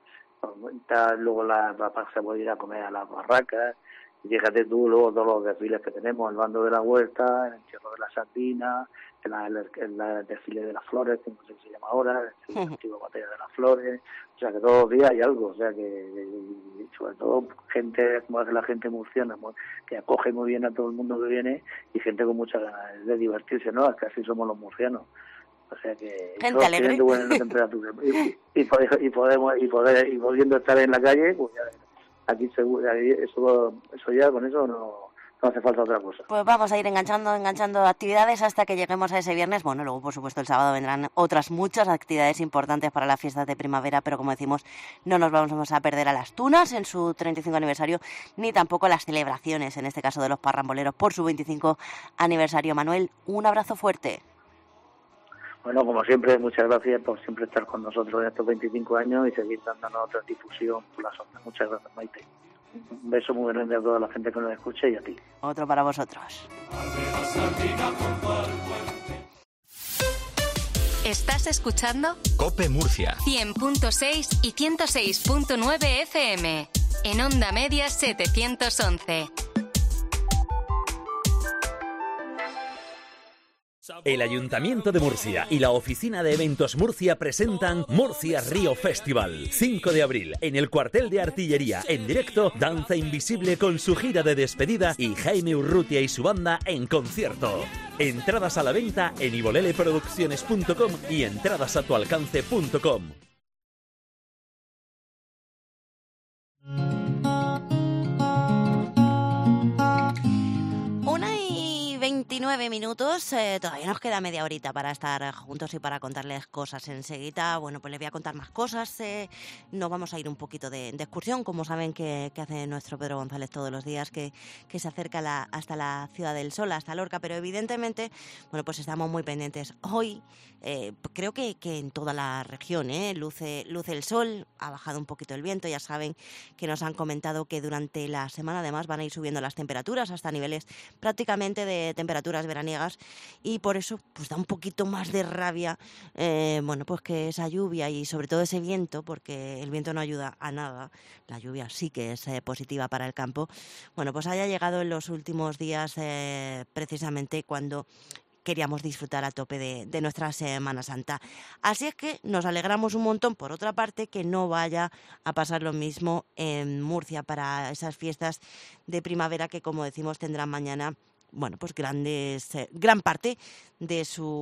luego la, se puede ir a comer a las barracas, y fíjate tú luego todos los desfiles que tenemos: el Bando de la Huerta, el Entierro de la Sardina, el, el, el, el desfile de las flores, que no sé qué se llama ahora, el antiguo Batalla de las Flores, o sea que todos los días hay algo, o sea que, y sobre todo gente, como hace la gente murciana, que acoge muy bien a todo el mundo que viene, y gente con muchas ganas de divertirse, ¿no? Es que así somos los murcianos. O sea que gente alegre, buena temperatura, y, y, y podemos y poder y pudiendo estar en la calle, pues ya aquí seguro, eso, eso ya con eso no, no hace falta otra cosa. Pues vamos a ir enganchando, enganchando actividades hasta que lleguemos a ese viernes. Bueno, luego por supuesto el sábado vendrán otras muchas actividades importantes para las fiestas de primavera, pero como decimos, no nos vamos a perder a las tunas en su treinta y cinco aniversario, ni tampoco las celebraciones, en este caso de los parramboleros, por su veinticinco aniversario. Manuel, un abrazo fuerte. Bueno, como siempre, muchas gracias por siempre estar con nosotros en estos veinticinco años y seguir dándonos otra difusión por las ondas. Muchas gracias, Maite. Un beso muy grande a toda la gente que nos escucha y a ti. Otro para vosotros. ¿Estás escuchando? COPE Murcia. cien punto seis y ciento seis punto nueve F M. En Onda Media setecientos once. El Ayuntamiento de Murcia y la Oficina de Eventos Murcia presentan Murcia Río Festival. cinco de abril, en el cuartel de artillería, en directo, Danza Invisible con su gira de despedida y Jaime Urrutia y su banda en concierto. Entradas a la venta en iboleleproducciones punto com y entradasatualcance punto com. nueve minutos, eh, todavía nos queda media horita para estar juntos y para contarles cosas. Enseguida, bueno, pues les voy a contar más cosas. Eh, nos vamos a ir un poquito de, de excursión, como saben que, que hace nuestro Pedro González todos los días, que, que se acerca la, hasta la Ciudad del Sol, hasta Lorca, pero evidentemente, bueno, pues estamos muy pendientes. Hoy eh, creo que, que en toda la región eh, luce, luce el sol, ha bajado un poquito el viento, ya saben que nos han comentado que durante la semana además van a ir subiendo las temperaturas hasta niveles prácticamente de temperaturas veraniegas, y por eso pues da un poquito más de rabia eh, bueno, pues que esa lluvia y sobre todo ese viento, porque el viento no ayuda a nada, la lluvia sí que es eh, positiva para el campo, bueno, pues haya llegado en los últimos días eh, precisamente cuando queríamos disfrutar a tope de, de nuestra Semana Santa. Así es que nos alegramos un montón, por otra parte, que no vaya a pasar lo mismo en Murcia para esas fiestas de primavera que, como decimos, tendrán mañana, bueno, pues grandes, eh, gran parte de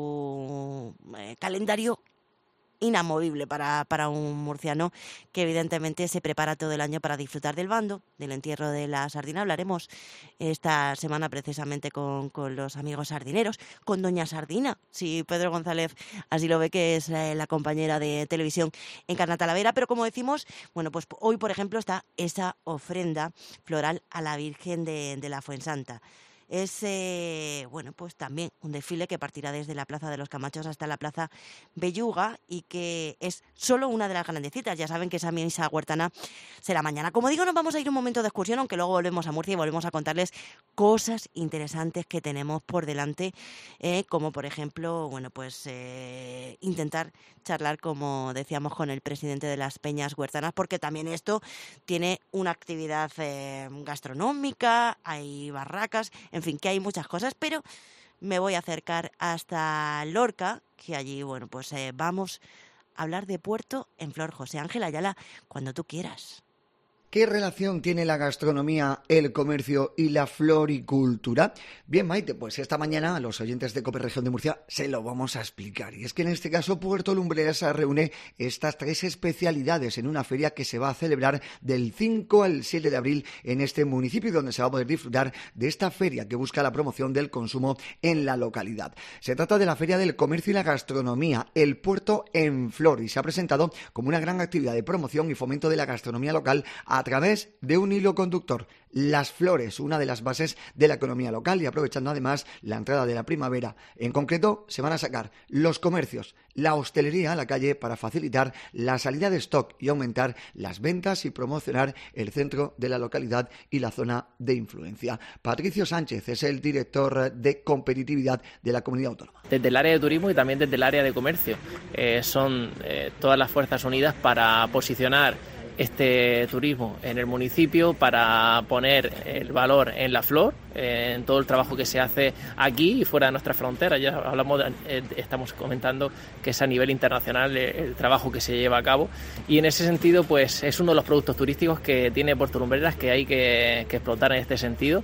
su eh, calendario inamovible para, para un murciano que evidentemente se prepara todo el año para disfrutar del bando, del entierro de la sardina. Hablaremos esta semana precisamente con, con los amigos sardineros, con Doña Sardina, si Pedro González así lo ve, que es eh, la compañera de televisión en Carna Talavera. Pero como decimos, bueno, pues hoy por ejemplo está esa ofrenda floral a la Virgen de, de la Fuensanta. Es, eh, bueno, pues también un desfile que partirá desde la Plaza de los Camachos hasta la Plaza Belluga y que es solo una de las grandecitas. Ya saben que esa misa huertana será mañana. Como digo, nos vamos a ir un momento de excursión, aunque luego volvemos a Murcia y volvemos a contarles cosas interesantes que tenemos por delante, eh, como por ejemplo, bueno, pues eh, intentar charlar, como decíamos, con el presidente de las Peñas Huertanas, porque también esto tiene una actividad eh, gastronómica, hay barracas, en fin, que hay muchas cosas, pero me voy a acercar hasta Lorca, que allí, bueno, pues eh, vamos a hablar de Puerto en Flor. José Ángel Ayala, cuando tú quieras. ¿Qué relación tiene la gastronomía, el comercio y la floricultura? Bien, Maite, pues esta mañana a los oyentes de COPE Región de Murcia se lo vamos a explicar. Y es que en este caso Puerto Lumbreras reúne estas tres especialidades en una feria que se va a celebrar del cinco al siete de abril en este municipio, donde se va a poder disfrutar de esta feria que busca la promoción del consumo en la localidad. Se trata de la Feria del Comercio y la Gastronomía, el Puerto en Flor, y se ha presentado como una gran actividad de promoción y fomento de la gastronomía local a través de un hilo conductor, las flores, una de las bases de la economía local, y aprovechando además la entrada de la primavera. En concreto, se van a sacar los comercios, la hostelería a la calle para facilitar la salida de stock y aumentar las ventas y promocionar el centro de la localidad y la zona de influencia. Patricio Sánchez es el director de competitividad de la comunidad autónoma. Desde el área de turismo y también desde el área de comercio. Eh, son eh, todas las fuerzas unidas para posicionar este turismo en el municipio, para poner el valor en la flor, eh, en todo el trabajo que se hace aquí y fuera de nuestras fronteras. Ya hablamos, de, eh, estamos comentando que es a nivel internacional el, el trabajo que se lleva a cabo, y en ese sentido pues es uno de los productos turísticos que tiene Puerto Lumbreras que hay que, que explotar en este sentido.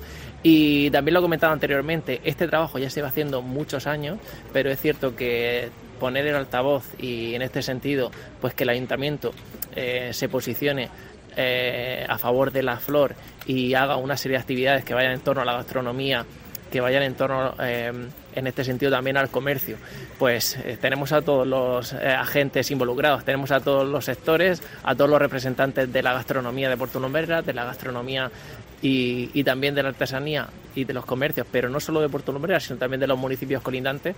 Y también lo he comentado anteriormente, este trabajo ya se va haciendo muchos años, pero es cierto que poner el altavoz y en este sentido pues que el ayuntamiento eh, se posicione eh, a favor de la flor y haga una serie de actividades que vayan en torno a la gastronomía, que vayan en torno eh, en este sentido también al comercio, pues eh, tenemos a todos los eh, agentes involucrados, tenemos a todos los sectores, a todos los representantes de la gastronomía de Puerto Lumbreras, de la gastronomía y, y también de la artesanía y de los comercios, pero no solo de Puerto Lumbreras, sino también de los municipios colindantes.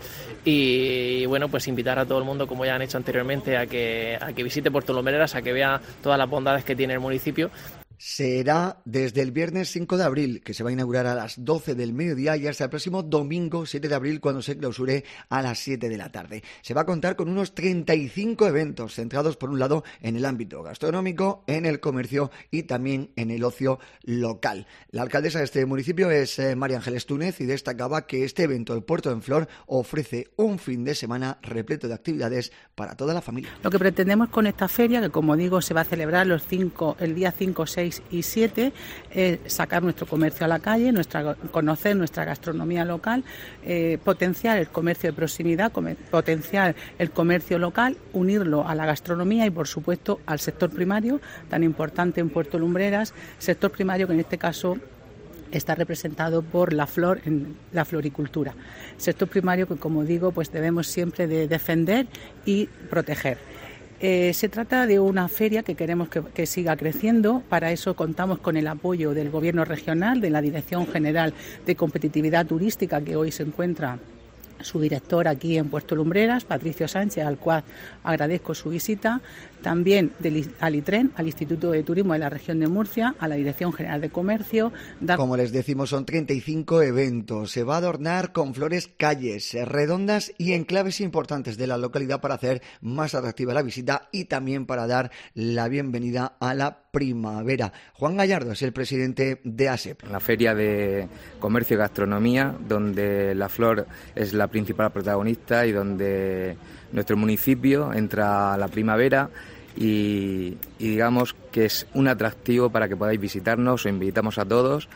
Y, y bueno, pues invitar a todo el mundo, como ya han hecho anteriormente, a que, a que visite Puerto Lumbreras, a que vea todas las bondades que tiene el municipio. Será desde el viernes cinco de abril, que se va a inaugurar a las doce del mediodía, y hasta el próximo domingo siete de abril, cuando se clausure a las siete de la tarde. Se va a contar con unos treinta y cinco eventos centrados, por un lado, en el ámbito gastronómico, en el comercio y también en el ocio local. La alcaldesa de este municipio es eh, María Ángeles Túnez, y destacaba que este evento, el Puerto en Flor, ofrece un fin de semana repleto de actividades para toda la familia. Lo que pretendemos con esta feria, que como digo se va a celebrar los cinco, el día cinco, seis y siete, eh, sacar nuestro comercio a la calle, nuestra, conocer nuestra gastronomía local, eh, potenciar el comercio de proximidad, comer, potenciar el comercio local, unirlo a la gastronomía y por supuesto al sector primario, tan importante en Puerto Lumbreras, sector primario que en este caso está representado por la flor, en la floricultura. Sector primario que, como digo, pues debemos siempre de defender y proteger. Eh, se trata de una feria que queremos que, que siga creciendo. Para eso contamos con el apoyo del Gobierno regional, de la Dirección General de Competitividad Turística, que hoy se encuentra su director aquí en Puerto Lumbreras, Patricio Sánchez, al cual agradezco su visita, también del, al ITREN, al Instituto de Turismo de la Región de Murcia, a la Dirección General de Comercio. Dar... Como les decimos, son treinta y cinco eventos. Se va a adornar con flores calles redondas y enclaves importantes de la localidad para hacer más atractiva la visita y también para dar la bienvenida a la primavera. Juan Gallardo es el presidente de ASEP. La Feria de Comercio y Gastronomía, donde la flor es la principal protagonista y donde nuestro municipio entra a la primavera y, y digamos que es un atractivo para que podáis visitarnos. Os invitamos a todos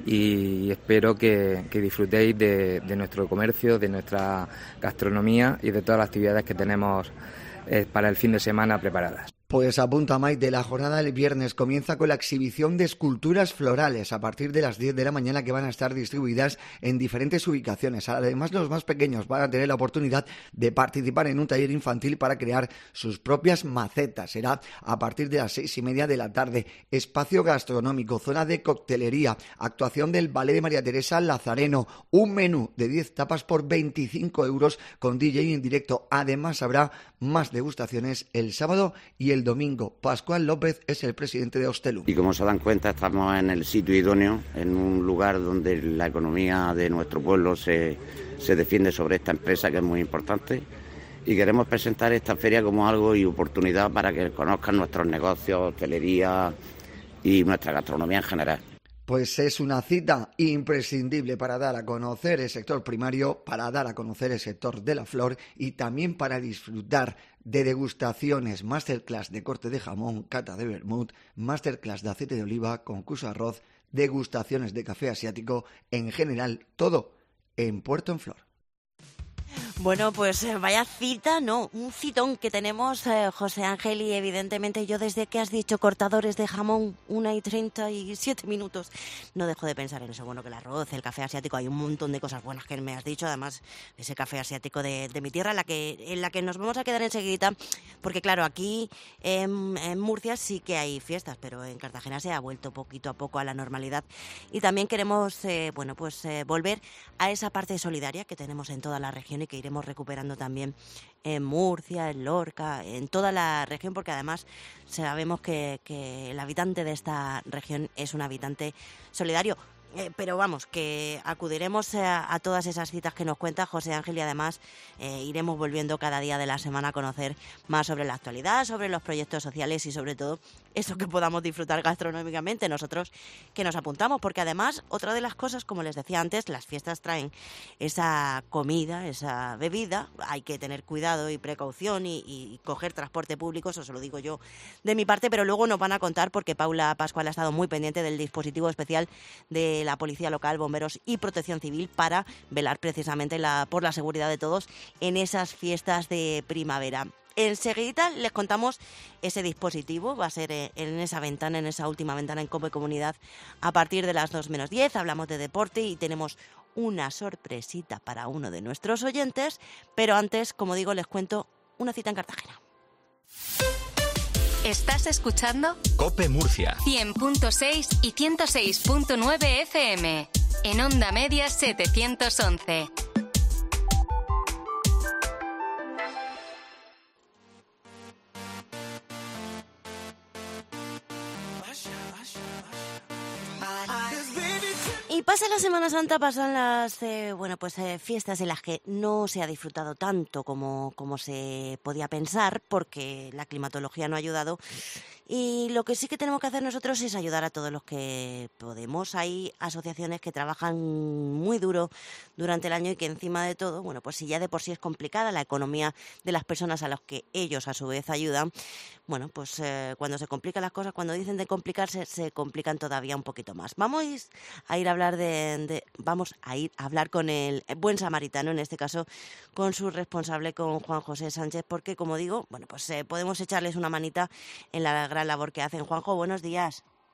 y espero que, que disfrutéis de, de nuestro comercio, de nuestra gastronomía y de todas las actividades que tenemos eh, para el fin de semana preparadas. Pues apunta Maite, la jornada del viernes comienza con la exhibición de esculturas florales a partir de las diez de la mañana, que van a estar distribuidas en diferentes ubicaciones. Además, los más pequeños van a tener la oportunidad de participar en un taller infantil para crear sus propias macetas. Será a partir de las seis y media de la tarde. Espacio gastronómico, zona de coctelería, actuación del Ballet de María Teresa Lazareno, un menú de diez tapas por veinticinco euros con D J en directo. Además, habrá más degustaciones el sábado y el domingo. Pascual López es el presidente de Hostelum. Y como se dan cuenta, estamos en el sitio idóneo, en un lugar donde la economía de nuestro pueblo se, se defiende sobre esta empresa, que es muy importante, y queremos presentar esta feria como algo y oportunidad para que conozcan nuestros negocios, hostelería y nuestra gastronomía en general. Pues es una cita imprescindible para dar a conocer el sector primario, para dar a conocer el sector de la flor y también para disfrutar de degustaciones, masterclass de corte de jamón, cata de vermut, masterclass de aceite de oliva, concurso de arroz, degustaciones de café asiático, en general todo en Puerto en Flor. Bueno, pues vaya cita, no, un citón que tenemos, eh, José Ángel, y evidentemente yo desde que has dicho cortadores de jamón, una y treinta y siete minutos, no dejo de pensar en eso, bueno, que el arroz, el café asiático, hay un montón de cosas buenas que me has dicho, además ese café asiático de, de mi tierra, en la, que, en la que nos vamos a quedar enseguida, porque claro, aquí en, en Murcia sí que hay fiestas, pero en Cartagena se ha vuelto poquito a poco a la normalidad y también queremos, eh, bueno, pues eh, volver a esa parte solidaria que tenemos en toda la región y que iremos recuperando también en Murcia, en Lorca, en toda la región, porque además sabemos que, que el habitante de esta región es un habitante solidario. Eh, pero vamos, que acudiremos a, a todas esas citas que nos cuenta José Ángel y además eh, iremos volviendo cada día de la semana a conocer más sobre la actualidad, sobre los proyectos sociales y sobre todo eso que podamos disfrutar gastronómicamente nosotros que nos apuntamos, porque además otra de las cosas, como les decía antes, las fiestas traen esa comida, esa bebida, hay que tener cuidado y precaución y, y coger transporte público, eso se lo digo yo de mi parte, pero luego nos van a contar porque Paula Pascual ha estado muy pendiente del dispositivo especial de la Policía Local, Bomberos y Protección Civil para velar precisamente la, por la seguridad de todos en esas fiestas de primavera. Enseguida les contamos ese dispositivo, va a ser en esa ventana, en esa última ventana en COPE Comunidad a partir de las dos menos diez, hablamos de deporte y tenemos una sorpresita para uno de nuestros oyentes, pero antes, como digo, les cuento una cita en Cartagena. ¿Estás escuchando? COPE Murcia. cien punto seis y ciento seis punto nueve F M. En Onda Media setecientos once. Y pasa la Semana Santa, pasan las eh, bueno pues eh, fiestas en las que no se ha disfrutado tanto como, como se podía pensar, porque la climatología no ha ayudado. Y lo que sí que tenemos que hacer nosotros es ayudar a todos los que podemos. Hay asociaciones que trabajan muy duro durante el año y que encima de todo, bueno, pues si ya de por sí es complicada la economía de las personas a las que ellos a su vez ayudan, bueno, pues eh, cuando se complican las cosas, cuando dicen de complicarse, se complican todavía un poquito más. Vamos a ir a hablar de, de vamos a ir a hablar con el buen samaritano, en este caso con su responsable, con Juan José Sánchez, porque como digo, bueno, pues eh, podemos echarles una manita en la gran labor que hacen. Juanjo, buenos días.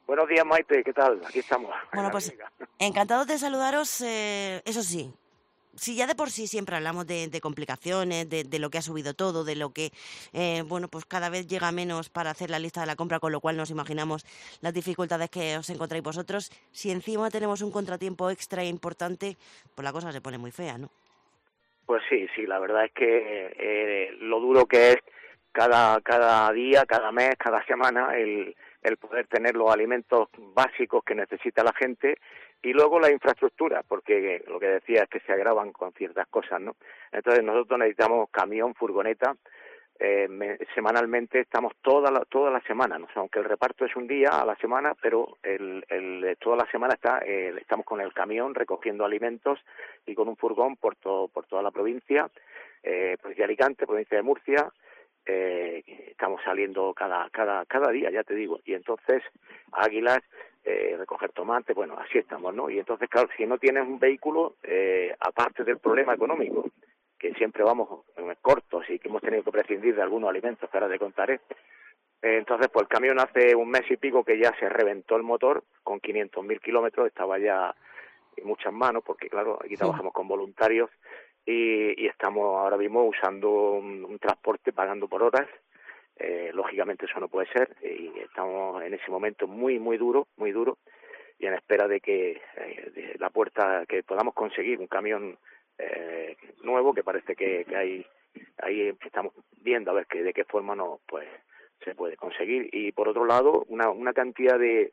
Buenos días, Maite, ¿qué tal? Aquí estamos. Bueno, pues encantados de saludaros, eh, eso sí. Si ya de por sí siempre hablamos de, de complicaciones, de, de lo que ha subido todo, de lo que, eh, bueno, pues cada vez llega menos para hacer la lista de la compra, con lo cual nos imaginamos las dificultades que os encontráis vosotros. Si encima tenemos un contratiempo extra importante, pues la cosa se pone muy fea, ¿no? Pues sí, sí, la verdad es que eh, lo duro que es cada cada día, cada mes, cada semana, el, el poder tener los alimentos básicos que necesita la gente. Y luego la infraestructura, porque lo que decía es que se agravan con ciertas cosas, ¿no? Entonces nosotros necesitamos camión, furgoneta, eh, me, semanalmente estamos toda la, toda la semana, ¿no? O sea, aunque el reparto es un día a la semana, pero el, el, toda la semana está eh, estamos con el camión recogiendo alimentos y con un furgón por, todo, por toda la provincia, eh, provincia de Alicante, provincia de Murcia. Eh, estamos saliendo cada cada cada día, ya te digo, y entonces Águilas, eh, recoger tomate, bueno, así estamos, ¿no? Y entonces, claro, si no tienes un vehículo, eh, aparte del problema económico, que siempre vamos cortos y que hemos tenido que prescindir de algunos alimentos que ahora te contaré, eh, entonces, pues el camión hace un mes y pico que ya se reventó el motor, con quinientos mil kilómetros, estaba ya en muchas manos, porque claro, aquí trabajamos con voluntarios, y, y estamos ahora mismo usando un, un transporte pagando por horas. Eh, lógicamente eso no puede ser, y estamos en ese momento muy muy duro, muy duro, y en espera de que eh, de la puerta, que podamos conseguir un camión eh, nuevo, que parece que, que hay, ahí estamos viendo a ver que de qué forma no pues se puede conseguir. Y por otro lado, una, una cantidad de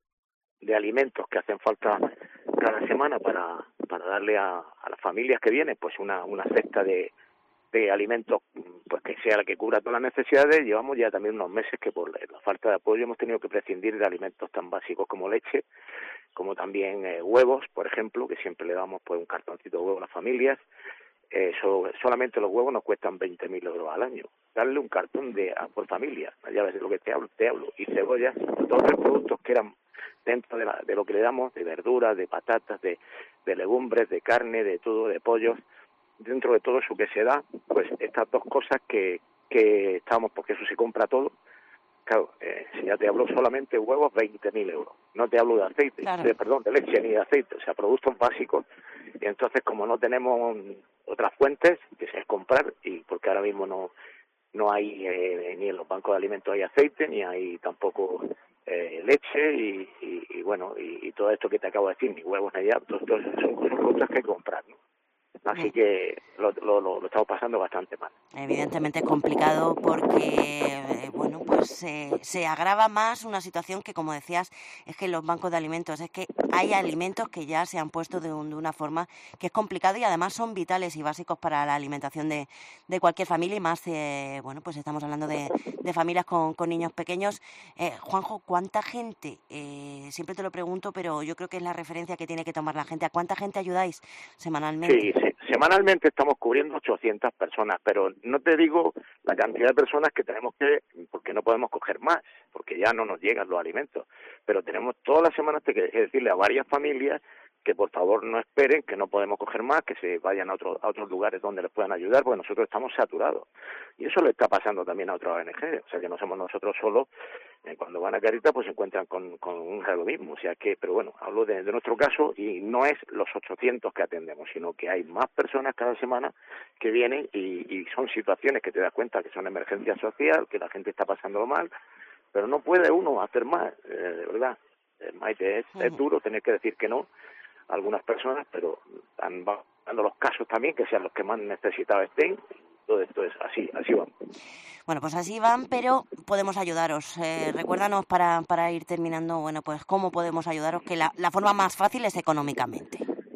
de alimentos que hacen falta cada semana para para darle a, a las familias que vienen, pues una una cesta de de alimentos, pues que sea la que cubra todas las necesidades. Llevamos ya también unos meses que por la falta de apoyo hemos tenido que prescindir de alimentos tan básicos como leche, como también eh, huevos, por ejemplo, que siempre le damos pues un cartoncito de huevo a las familias. Eh, so, solamente los huevos nos cuestan veinte mil euros al año. Darle un cartón de a, por familia, ya ves de lo que te hablo, te hablo, y cebollas, todos los productos que eran dentro de, la, de lo que le damos, de verduras, de patatas, de, de legumbres, de carne, de todo, de pollos, dentro de todo eso que se da, pues estas dos cosas que, que estamos, porque eso se compra todo. Claro, eh, si ya te hablo solamente huevos, veinte mil euros. No te hablo de aceite, claro. de, perdón, de leche ni de aceite, o sea, productos básicos. Y entonces, como no tenemos otras fuentes, que es comprar, y porque ahora mismo no no hay, eh, ni en los bancos de alimentos hay aceite, ni hay tampoco eh, leche, y, y, y bueno, y, y todo esto que te acabo de decir, ni huevos, ni ya, todo, todo son cosas que hay que comprar, ¿no? Así que lo, lo, lo, lo estamos pasando bastante mal. Evidentemente es complicado porque, bueno, pues eh, se agrava más una situación que, como decías, es que los bancos de alimentos, es que hay alimentos que ya se han puesto de, un, de una forma que es complicado, y además son vitales y básicos para la alimentación de, de cualquier familia, y más, eh, bueno, pues estamos hablando de, de familias con, con niños pequeños. Eh, Juanjo, ¿cuánta gente, eh, siempre te lo pregunto, pero yo creo que es la referencia que tiene que tomar la gente, ¿a cuánta gente ayudáis semanalmente? Sí, sí. Semanalmente estamos cubriendo ochocientas personas, pero no te digo la cantidad de personas que tenemos que, porque no podemos coger más, porque ya no nos llegan los alimentos, pero tenemos todas las semanas que decirle a varias familias que por favor no esperen, que no podemos coger más, que se vayan a, otro, a otros lugares donde les puedan ayudar, porque nosotros estamos saturados. Y eso le está pasando también a otras O N G, o sea que no somos nosotros solos. Eh, cuando van a Caritas pues se encuentran con, con un lo mismo, o sea que, pero bueno, hablo de, de nuestro caso, y no es los ochocientos que atendemos, sino que hay más personas cada semana que vienen, y, y son situaciones que te das cuenta que son emergencia social, que la gente está pasando mal, pero no puede uno hacer más, eh, de verdad. Eh, Maite, es, es duro tener que decir que no a algunas personas, pero están dando los casos también, que sean los que más necesitados estén. Todo esto es así, así van. Bueno, pues así van, pero podemos ayudaros. Eh, recuérdanos para, para ir terminando, bueno, pues cómo podemos ayudaros, que la, la forma más fácil es económicamente.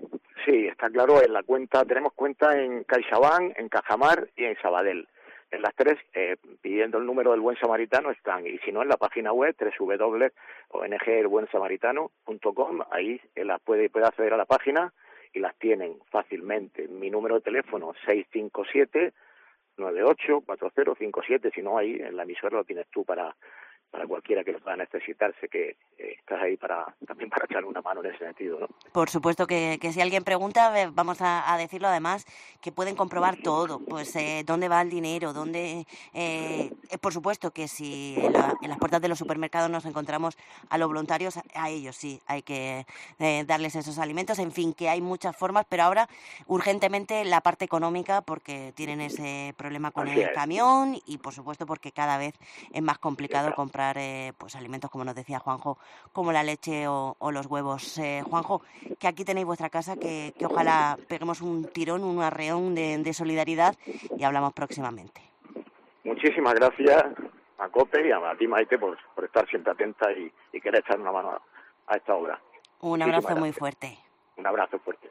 Sí, está claro, en la cuenta, tenemos cuenta en CaixaBank, en Cajamar y en Sabadell. En las tres, eh, pidiendo el número del Buen Samaritano están, y si no, en la página web doble u doble u doble u punto o ene ge el buen samaritano punto com, ahí las puede, puede acceder a la página y las tienen fácilmente. Mi número de teléfono seis cinco siete nueve ocho cuatro cero cinco siete, si no, ahí en la emisora lo tienes tú para para cualquiera que lo pueda necesitar. Sé que eh, estás ahí para también para echarle una mano en ese sentido, ¿no? Por supuesto que, que si alguien pregunta, eh, vamos a, a decirlo además, que pueden comprobar todo, pues eh, dónde va el dinero, dónde... Eh, eh, por supuesto que si en, la, en las puertas de los supermercados nos encontramos a los voluntarios, a ellos sí hay que eh, darles esos alimentos, en fin, que hay muchas formas, pero ahora urgentemente la parte económica, porque tienen ese problema con Así el es. camión y por supuesto porque cada vez es más complicado comprar eh, pues alimentos, como nos decía Juanjo, como la leche o, o los huevos. Eh, Juanjo, que aquí tenéis vuestra casa, que, que ojalá peguemos un tirón, un arreón de, de solidaridad y hablamos próximamente. Muchísimas gracias a COPE y a, a ti, Maite, por, por estar siempre atenta y, y querer echar una mano a, a esta obra. Un Muchísimas abrazo muy gracias. fuerte. Un abrazo fuerte.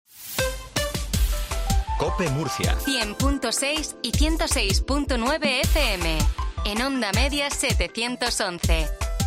Cope Murcia. cien punto seis y ciento seis punto nueve F M. En Onda Media setecientos once.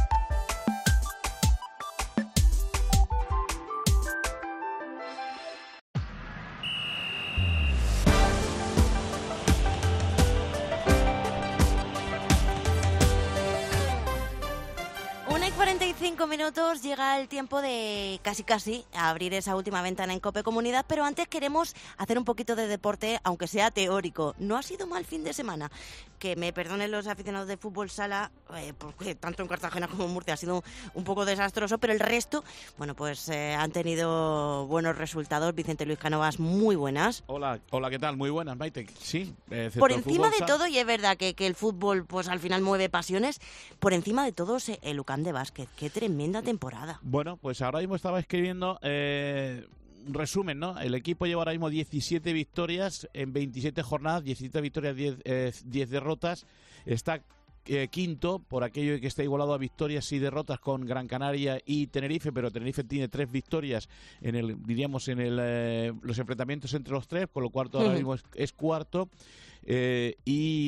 una y cuarenta y cinco minutos, llega el tiempo de casi casi abrir esa última ventana en COPE Comunidad, pero antes queremos hacer un poquito de deporte, aunque sea teórico. No ha sido mal fin de semana, que me perdonen los aficionados de fútbol sala, eh, porque tanto en Cartagena como en Murcia ha sido un poco desastroso, pero el resto, bueno, pues eh, han tenido buenos resultados. Vicente Luis Cánovas, muy buenas. Hola, hola, ¿qué tal? Muy buenas, Maite. Sí, eh, Por encima de todo, y es verdad que, que el fútbol pues al final mueve pasiones, por encima de todo el UCAM de básquet. Qué tremenda temporada. Bueno, pues ahora mismo estaba escribiendo eh, un resumen, ¿no? El equipo lleva ahora mismo diecisiete victorias en veintisiete jornadas, diecisiete victorias, diez, eh, diez derrotas. Está eh, quinto por aquello que está igualado a victorias y derrotas con Gran Canaria y Tenerife, pero Tenerife tiene tres victorias en el, diríamos, en el, eh, los enfrentamientos entre los tres, con lo cual ahora mismo es, es cuarto. Eh,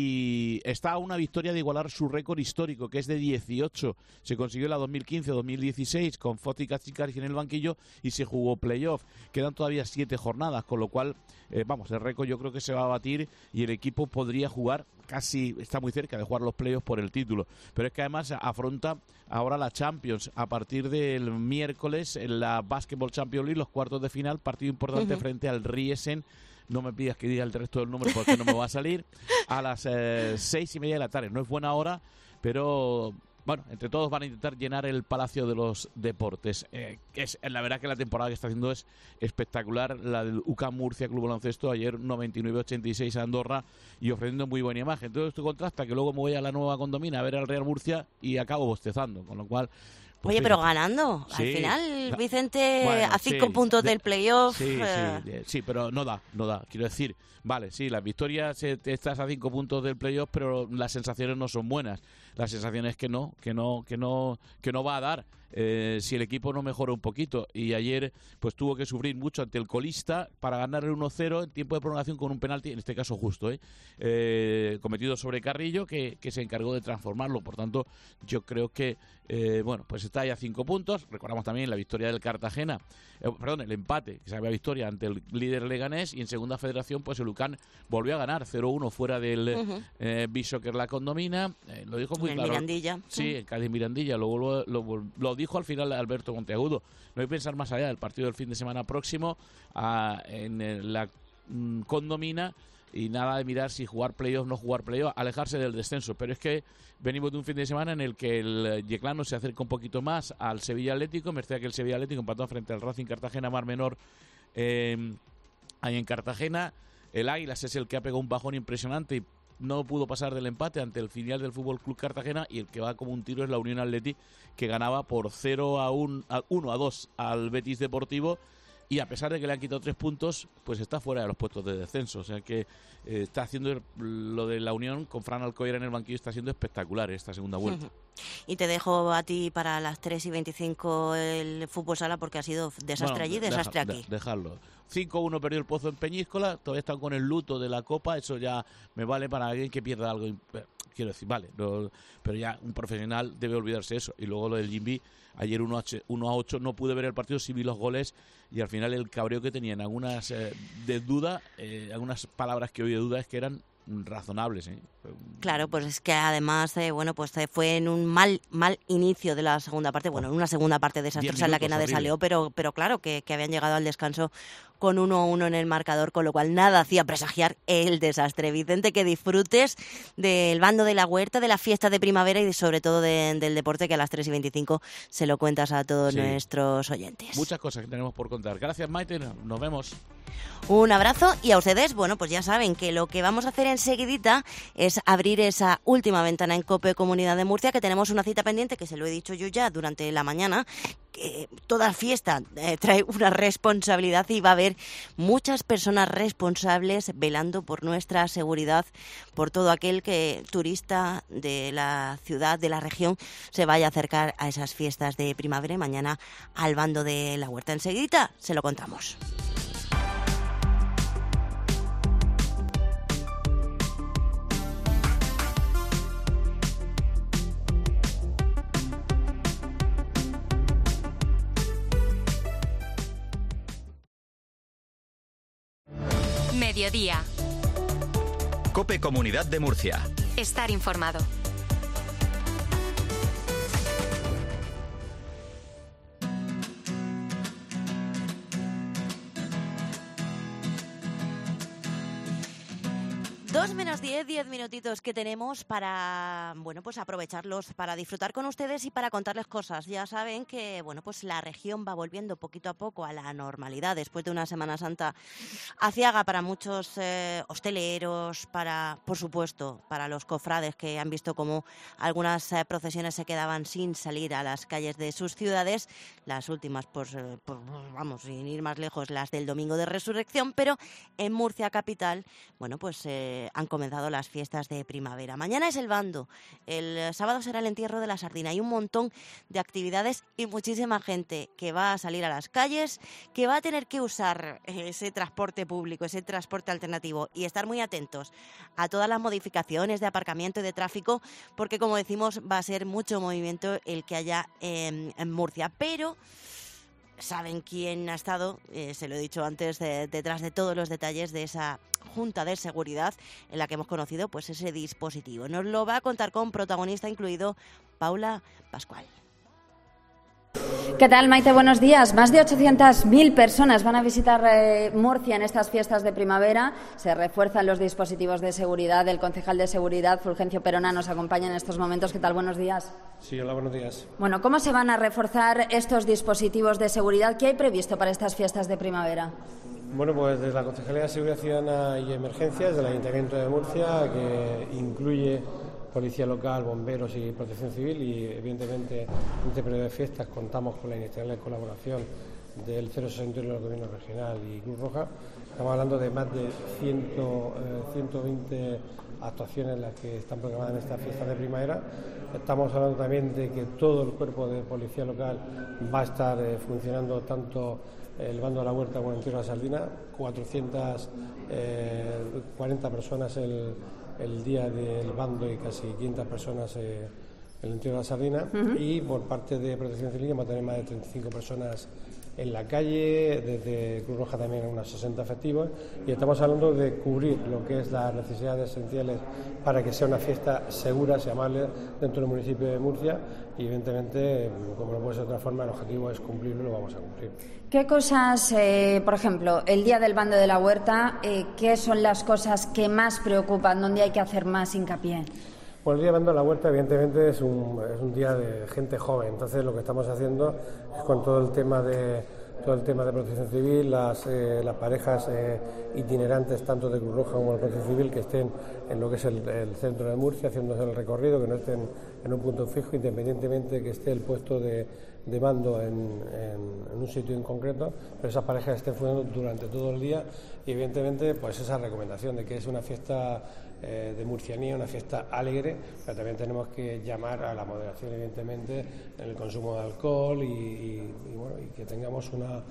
y está a una victoria de igualar su récord histórico, que es de dieciocho. Se consiguió en la dos mil quince dos mil dieciséis con Foti Kachikari en el banquillo y se jugó playoff. Quedan todavía siete jornadas, con lo cual, eh, vamos, el récord yo creo que se va a batir y el equipo podría jugar, casi está muy cerca de jugar los playoffs por el título. Pero es que además afronta ahora la Champions a partir del miércoles en la Basketball Champions League, los cuartos de final, partido importante uh-huh. frente al Riesen. No me pidas que diga el resto del número porque no me va a salir. A las eh, seis y media de la tarde. No es buena hora, pero bueno, entre todos van a intentar llenar el Palacio de los Deportes. Eh, es La verdad que la temporada que está haciendo es espectacular. La del UCAM Murcia Club Baloncesto, ayer noventa y nueve ochenta y seis a Andorra y ofreciendo muy buena imagen. Todo esto contrasta que luego me voy a la nueva condomina a ver al Real Murcia y acabo bostezando, con lo cual... Pues Oye, pero ganando. Sí. Al final, Vicente, bueno, a cinco sí, puntos de, del playoff. Sí, eh. sí, sí, pero no da, no da. Quiero decir, vale, sí, las victorias eh, estás a cinco puntos del playoff, pero las sensaciones no son buenas. La sensación es que no, que no, que no, que no va a dar. Eh, si el equipo no mejora un poquito, y ayer pues tuvo que sufrir mucho ante el colista para ganar el uno cero en tiempo de prolongación con un penalti, en este caso justo, ¿eh? Eh, cometido sobre Carrillo, que, que se encargó de transformarlo. Por tanto, yo creo que eh, bueno, pues está ahí a cinco puntos. Recordamos también la victoria del Cartagena, eh, perdón, el empate, que se había victoria ante el líder Leganés, y en segunda federación pues el UCAM volvió a ganar cero uno fuera del uh-huh. eh, Bishoker la condomina, eh, lo dijo muy en claro. Mirandilla. Sí, en Cádiz Mirandilla, luego lo, lo, lo dijo al final Alberto Monteagudo. No hay que pensar más allá del partido del fin de semana próximo a, en la mm, condomina, y nada de mirar si jugar playoff, no jugar playoff, alejarse del descenso. Pero es que venimos de un fin de semana en el que el Yeclano se acerca un poquito más al Sevilla Atlético, merced a que el Sevilla Atlético empató frente al Racing Cartagena Mar Menor eh, ahí en Cartagena. El Águilas es el que ha pegado un bajón impresionante y no pudo pasar del empate ante el filial del Fútbol Club Cartagena, y el que va como un tiro es la Unión Atleti, que ganaba por cero a uno a dos al Betis Deportivo, y a pesar de que le han quitado tres puntos, pues está fuera de los puestos de descenso. O sea que eh, está haciendo lo de la Unión con Fran Alcoyera en el banquillo, está siendo espectacular esta segunda vuelta. Y te dejo a ti para las tres y veinticinco el fútbol sala, porque ha sido desastre bueno, allí, desastre deja, aquí. De, dejarlo. cinco uno perdió el Pozo en Peñíscola, todavía están con el luto de la Copa, eso ya me vale para alguien que pierda algo. Quiero decir, vale, no, pero ya un profesional debe olvidarse eso. Y luego lo del Jimby, ayer uno a ocho, no pude ver el partido, sí vi los goles, y al final el cabreo que tenían, algunas eh, de duda, eh, algunas palabras que oí de duda es que eran razonables, ¿eh? Claro, pues es que además, eh, bueno, pues eh, fue en un mal mal inicio de la segunda parte, bueno, en una segunda parte desastrosa en la que nadie horrible. salió, pero pero claro, que, que habían llegado al descanso con uno a uno en el marcador, con lo cual nada hacía presagiar el desastre. Vicente, que disfrutes del bando de la huerta, de la fiesta de primavera y sobre todo de, del deporte, que a las tres y veinticinco se lo cuentas a todos sí. nuestros oyentes. Muchas cosas que tenemos por contar. Gracias, Maite, nos vemos. Un abrazo y a ustedes, bueno, pues ya saben que lo que vamos a hacer enseguidita es abrir esa última ventana en COPE Comunidad de Murcia, que tenemos una cita pendiente, que se lo he dicho yo ya durante la mañana, que toda fiesta eh, trae una responsabilidad y va a haber muchas personas responsables velando por nuestra seguridad, por todo aquel que turista de la ciudad, de la región, se vaya a acercar a esas fiestas de primavera y mañana al bando de la huerta. Enseguidita se lo contamos. Mediodía. COPE Comunidad de Murcia. Estar informado. Dos menos diez, diez minutitos que tenemos para, bueno, pues aprovecharlos para disfrutar con ustedes y para contarles cosas. Ya saben que, bueno, pues la región va volviendo poquito a poco a la normalidad después de una Semana Santa aciaga para muchos eh, hosteleros, para, por supuesto, para los cofrades que han visto cómo algunas eh, procesiones se quedaban sin salir a las calles de sus ciudades. Las últimas, pues, eh, pues, vamos, sin ir más lejos, las del Domingo de Resurrección, pero en Murcia capital, bueno, pues eh, han comenzado las fiestas de primavera. Mañana es el bando, el sábado será el entierro de la sardina. Hay un montón de actividades y muchísima gente que va a salir a las calles, que va a tener que usar ese transporte público, ese transporte alternativo y estar muy atentos a todas las modificaciones de aparcamiento y de tráfico, porque como decimos va a ser mucho movimiento el que haya en, en Murcia. Pero saben quién ha estado, eh, se lo he dicho antes, de, detrás de todos los detalles de esa Junta de Seguridad en la que hemos conocido pues ese dispositivo. Nos lo va a contar con protagonista incluido Paula Pascual. ¿Qué tal, Maite? Buenos días. Más de ochocientas mil personas van a visitar eh, Murcia en estas fiestas de primavera. Se refuerzan los dispositivos de seguridad. El concejal de Seguridad, Fulgencio Perona, nos acompaña en estos momentos. ¿Qué tal? Buenos días. Sí, hola, buenos días. Bueno, ¿cómo se van a reforzar estos dispositivos de seguridad? ¿Qué hay previsto para estas fiestas de primavera? Bueno, pues desde la Concejalía de Seguridad Ciudadana y Emergencias del Ayuntamiento de Murcia, que incluye Policía Local, Bomberos y Protección Civil, y evidentemente en este periodo de fiestas contamos con la iniciativa colaboración del cero sesenta y uno del Gobierno Regional y Cruz Roja. Estamos hablando de más de ciento veinte actuaciones en las que están programadas en esta fiesta de primavera. Estamos hablando también de que todo el cuerpo de Policía Local va a estar eh, funcionando, tanto el bando de la huerta como el entierro de la sardina, cuatrocientas cuarenta personas el, el día del bando y casi quinientas personas eh, el entierro de la sardina. Uh-huh. Y por parte de Protección Civil vamos a tener más de treinta y cinco personas en la calle, desde Cruz Roja también unas sesenta efectivos, y estamos hablando de cubrir lo que es las necesidades esenciales para que sea una fiesta segura, sea amable dentro del municipio de Murcia, y evidentemente, como no puede ser de otra forma, el objetivo es cumplirlo y lo vamos a cumplir. ¿Qué cosas, eh, por ejemplo, el día del bando de la huerta, eh, qué son las cosas que más preocupan, dónde hay que hacer más hincapié? Bueno, el día de bando de la huerta evidentemente es un, es un día de gente joven, entonces lo que estamos haciendo es con todo el tema de todo el tema de Protección Civil, las, eh, las parejas eh, itinerantes tanto de Cruz Roja como de Protección Civil que estén en lo que es el, el centro de Murcia haciéndose el recorrido, que no estén en un punto fijo, independientemente que esté el puesto de, de mando en, en, en un sitio en concreto, pero esas parejas estén funcionando durante todo el día, y evidentemente pues esa recomendación de que es una fiesta eh, de murcianía, una fiesta alegre, pero también tenemos que llamar a la moderación evidentemente en el consumo de alcohol y, y, y, bueno, y que tengamos una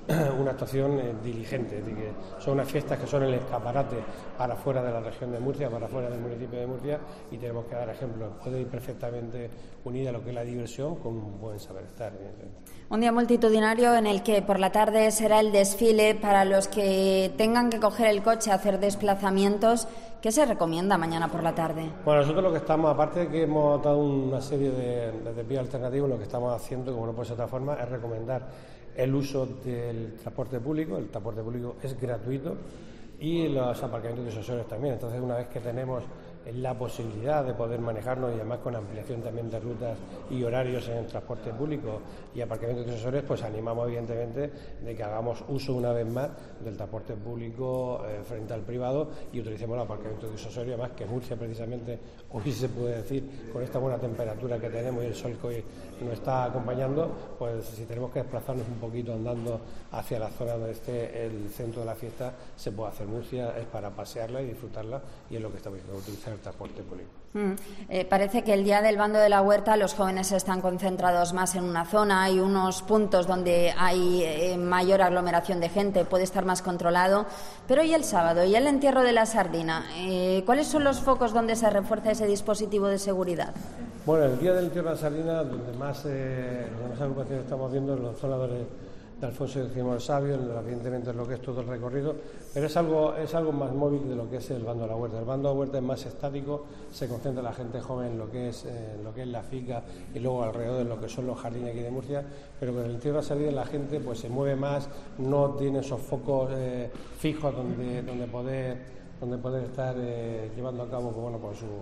una actuación eh, diligente, es decir, que son unas fiestas que son el escaparate para fuera de la región de Murcia, para fuera del municipio de Murcia, y tenemos que dar ejemplo. Puede ir perfectamente unida a lo que es la diversión con un buen saber estar, evidentemente. Un día multitudinario en el que por la tarde será el desfile para los que tengan que coger el coche a hacer desplazamientos. ¿Qué se recomienda mañana por la tarde? Bueno, nosotros lo que estamos, aparte de que hemos dado una serie de, de desvíos alternativos, lo que estamos haciendo, como no puede ser de otra forma, es recomendar el uso del transporte público. El transporte público es gratuito y los aparcamientos disuasorios también. Entonces, una vez que tenemos la posibilidad de poder manejarnos, y además con ampliación también de rutas y horarios en el transporte público y aparcamientos disuasorios, pues animamos evidentemente de que hagamos uso una vez más del transporte público eh, frente al privado y utilicemos el aparcamiento disuasorio. Además que Murcia, precisamente, hoy se puede decir, con esta buena temperatura que tenemos y el sol que hoy nos está acompañando, pues si tenemos que desplazarnos un poquito andando hacia la zona donde esté el centro de la fiesta, se puede hacer. Murcia es para pasearla y disfrutarla, y es lo que estamos haciendo, utilizar el transporte público. Mm, eh, parece que el día del bando de la huerta los jóvenes están concentrados más en una zona, hay unos puntos donde hay eh, mayor aglomeración de gente, puede estar más controlado, pero ¿y el sábado? ¿Y el entierro de la sardina? Eh, ¿Cuáles son los focos donde se refuerza ese dispositivo de seguridad? Bueno, el día del entierro de la sardina, donde más, eh, donde más agrupaciones estamos viendo, en la zona de, de Alfonso X el Sabio, evidentemente es lo que es todo el recorrido, pero es algo, es algo más móvil de lo que es el bando de la huerta. El bando de la huerta es más estático, se concentra la gente joven en lo que es, eh, lo que es la finca y luego alrededor de lo que son los jardines aquí de Murcia, pero con el entierro de la sardina la gente pues se mueve más, no tiene esos focos eh, fijos donde, donde, poder, donde poder estar eh, llevando a cabo pues, bueno, pues su...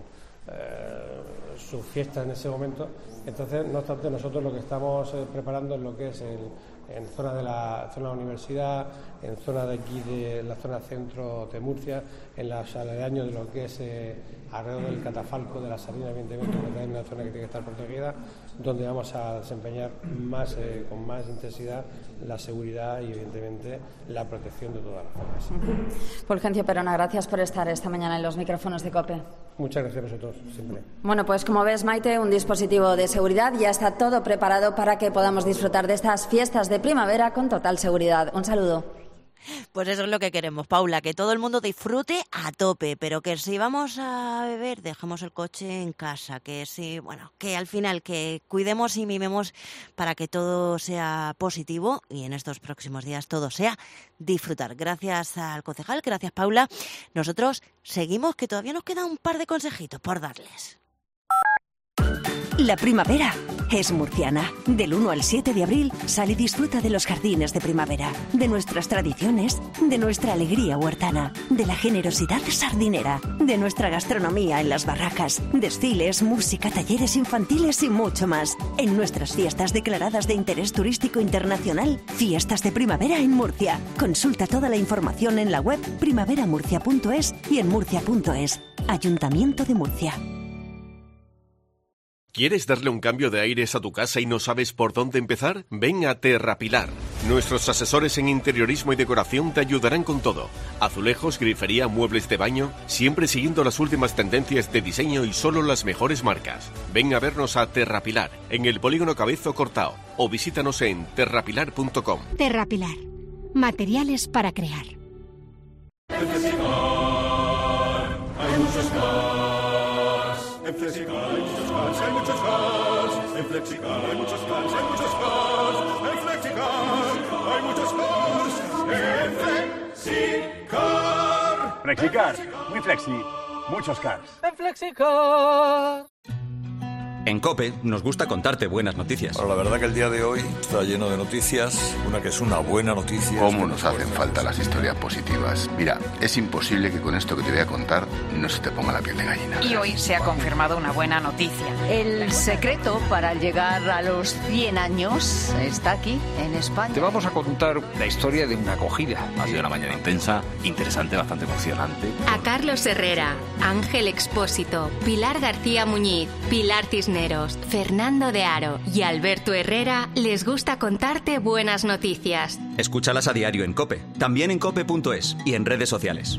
Eh, su fiesta en ese momento. Entonces, no obstante, nosotros lo que estamos eh, preparando es lo que es el, en zona de la zona de la universidad, en zona de aquí de la zona centro de Murcia, en los aledaños de lo que es eh, alrededor del catafalco de la sardina, evidentemente, que es una zona que tiene que estar protegida, donde vamos a desempeñar más eh, con más intensidad la seguridad y evidentemente la protección de todas las zonas. Fulgencio Perona, gracias por estar esta mañana en los micrófonos de COPE. Muchas gracias a vosotros, siempre. Bueno, pues como ves, Maite, un dispositivo de seguridad ya está todo preparado para que podamos disfrutar de estas fiestas de primavera con total seguridad. Un saludo. Pues eso es lo que queremos, Paula, que todo el mundo disfrute a tope, pero que si vamos a beber, dejemos el coche en casa, que si, bueno, que al final que cuidemos y mimemos para que todo sea positivo y en estos próximos días todo sea disfrutar. Gracias al concejal, gracias Paula. Nosotros seguimos, que todavía nos queda un par de consejitos por darles. La primavera es murciana. Del uno al siete de abril, sal y disfruta de los jardines de primavera, de nuestras tradiciones, de nuestra alegría huertana, de la generosidad sardinera, de nuestra gastronomía en las barracas, desfiles, música, talleres infantiles y mucho más. En nuestras fiestas declaradas de interés turístico internacional, Fiestas de Primavera en Murcia. Consulta toda la información en la web primavera murcia punto es y en murcia punto es. Ayuntamiento de Murcia. ¿Quieres darle un cambio de aires a tu casa y no sabes por dónde empezar? Ven a Terrapilar. Nuestros asesores en interiorismo y decoración te ayudarán con todo. Azulejos, grifería, muebles de baño, siempre siguiendo las últimas tendencias de diseño y solo las mejores marcas. Ven a vernos a Terrapilar, en el Polígono Cabezo Cortao, o visítanos en terrapilar punto com. Terrapilar. Materiales para crear. En Flexicar hay muchos cars. En Flexicar hay muchos cars, hay muchos cars. En Flexicar hay muchos cars, hay muchos cars. En Flexicar hay muchos cars. En Flexicar. Flexicar, muy flexi, muchos cars. En Flexicar. En COPE nos gusta contarte buenas noticias. Bueno, la verdad que el día de hoy está lleno de noticias, una que es una buena noticia. ¿Cómo nos hacen falta las historias positivas? Mira, es imposible que con esto que te voy a contar no se te ponga la piel de gallina. Y hoy se ha confirmado una buena noticia. El secreto para llegar a los cien años está aquí, en España. Te vamos a contar la historia de una acogida. Ha sido una mañana intensa, interesante, bastante emocionante. A Carlos Herrera, Ángel Expósito, Pilar García Muñiz, Pilar Cisneros, Fernando de Aro y Alberto Herrera les gusta contarte buenas noticias. Escúchalas a diario en COPE, también en cope punto es y en redes sociales.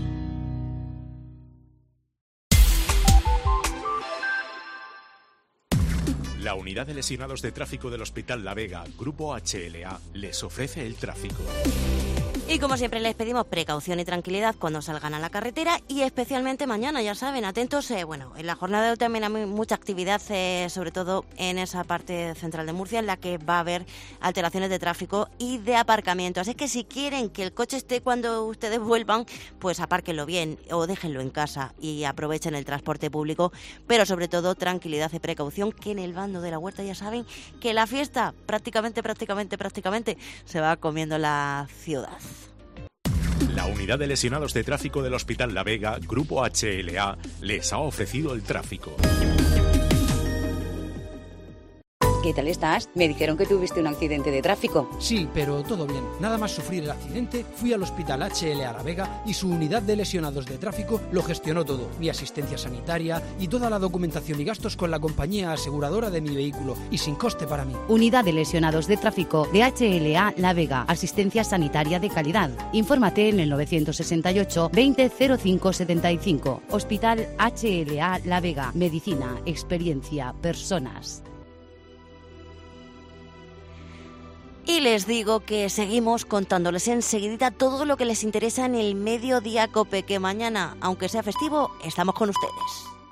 La unidad de lesionados de tráfico del Hospital La Vega, Grupo H L A, les ofrece el tráfico. Y como siempre les pedimos precaución y tranquilidad cuando salgan a la carretera y especialmente mañana, ya saben, atentos, eh, bueno, en la jornada de hoy también hay mucha actividad, eh, sobre todo en esa parte central de Murcia en la que va a haber alteraciones de tráfico y de aparcamiento. Así que si quieren que el coche esté cuando ustedes vuelvan, pues apárquenlo bien o déjenlo en casa y aprovechen el transporte público, pero sobre todo tranquilidad y precaución, que en el bando de la Huerta ya saben que la fiesta prácticamente, prácticamente, prácticamente se va comiendo la ciudad. La unidad de lesionados de tráfico del Hospital La Vega, Grupo H L A, les ha ofrecido el tráfico. ¿Qué tal estás? Me dijeron que tuviste un accidente de tráfico. Sí, pero todo bien. Nada más sufrir el accidente, fui al Hospital H L A La Vega y su unidad de lesionados de tráfico lo gestionó todo. Mi asistencia sanitaria y toda la documentación y gastos con la compañía aseguradora de mi vehículo y sin coste para mí. Unidad de lesionados de tráfico de H L A La Vega. Asistencia sanitaria de calidad. Infórmate en el novecientos sesenta y ocho veinte cero cinco setenta y cinco. Hospital H L A La Vega. Medicina, experiencia, personas. Y les digo que seguimos contándoles enseguidita todo lo que les interesa en el Mediodía Cope, que mañana, aunque sea festivo, estamos con ustedes.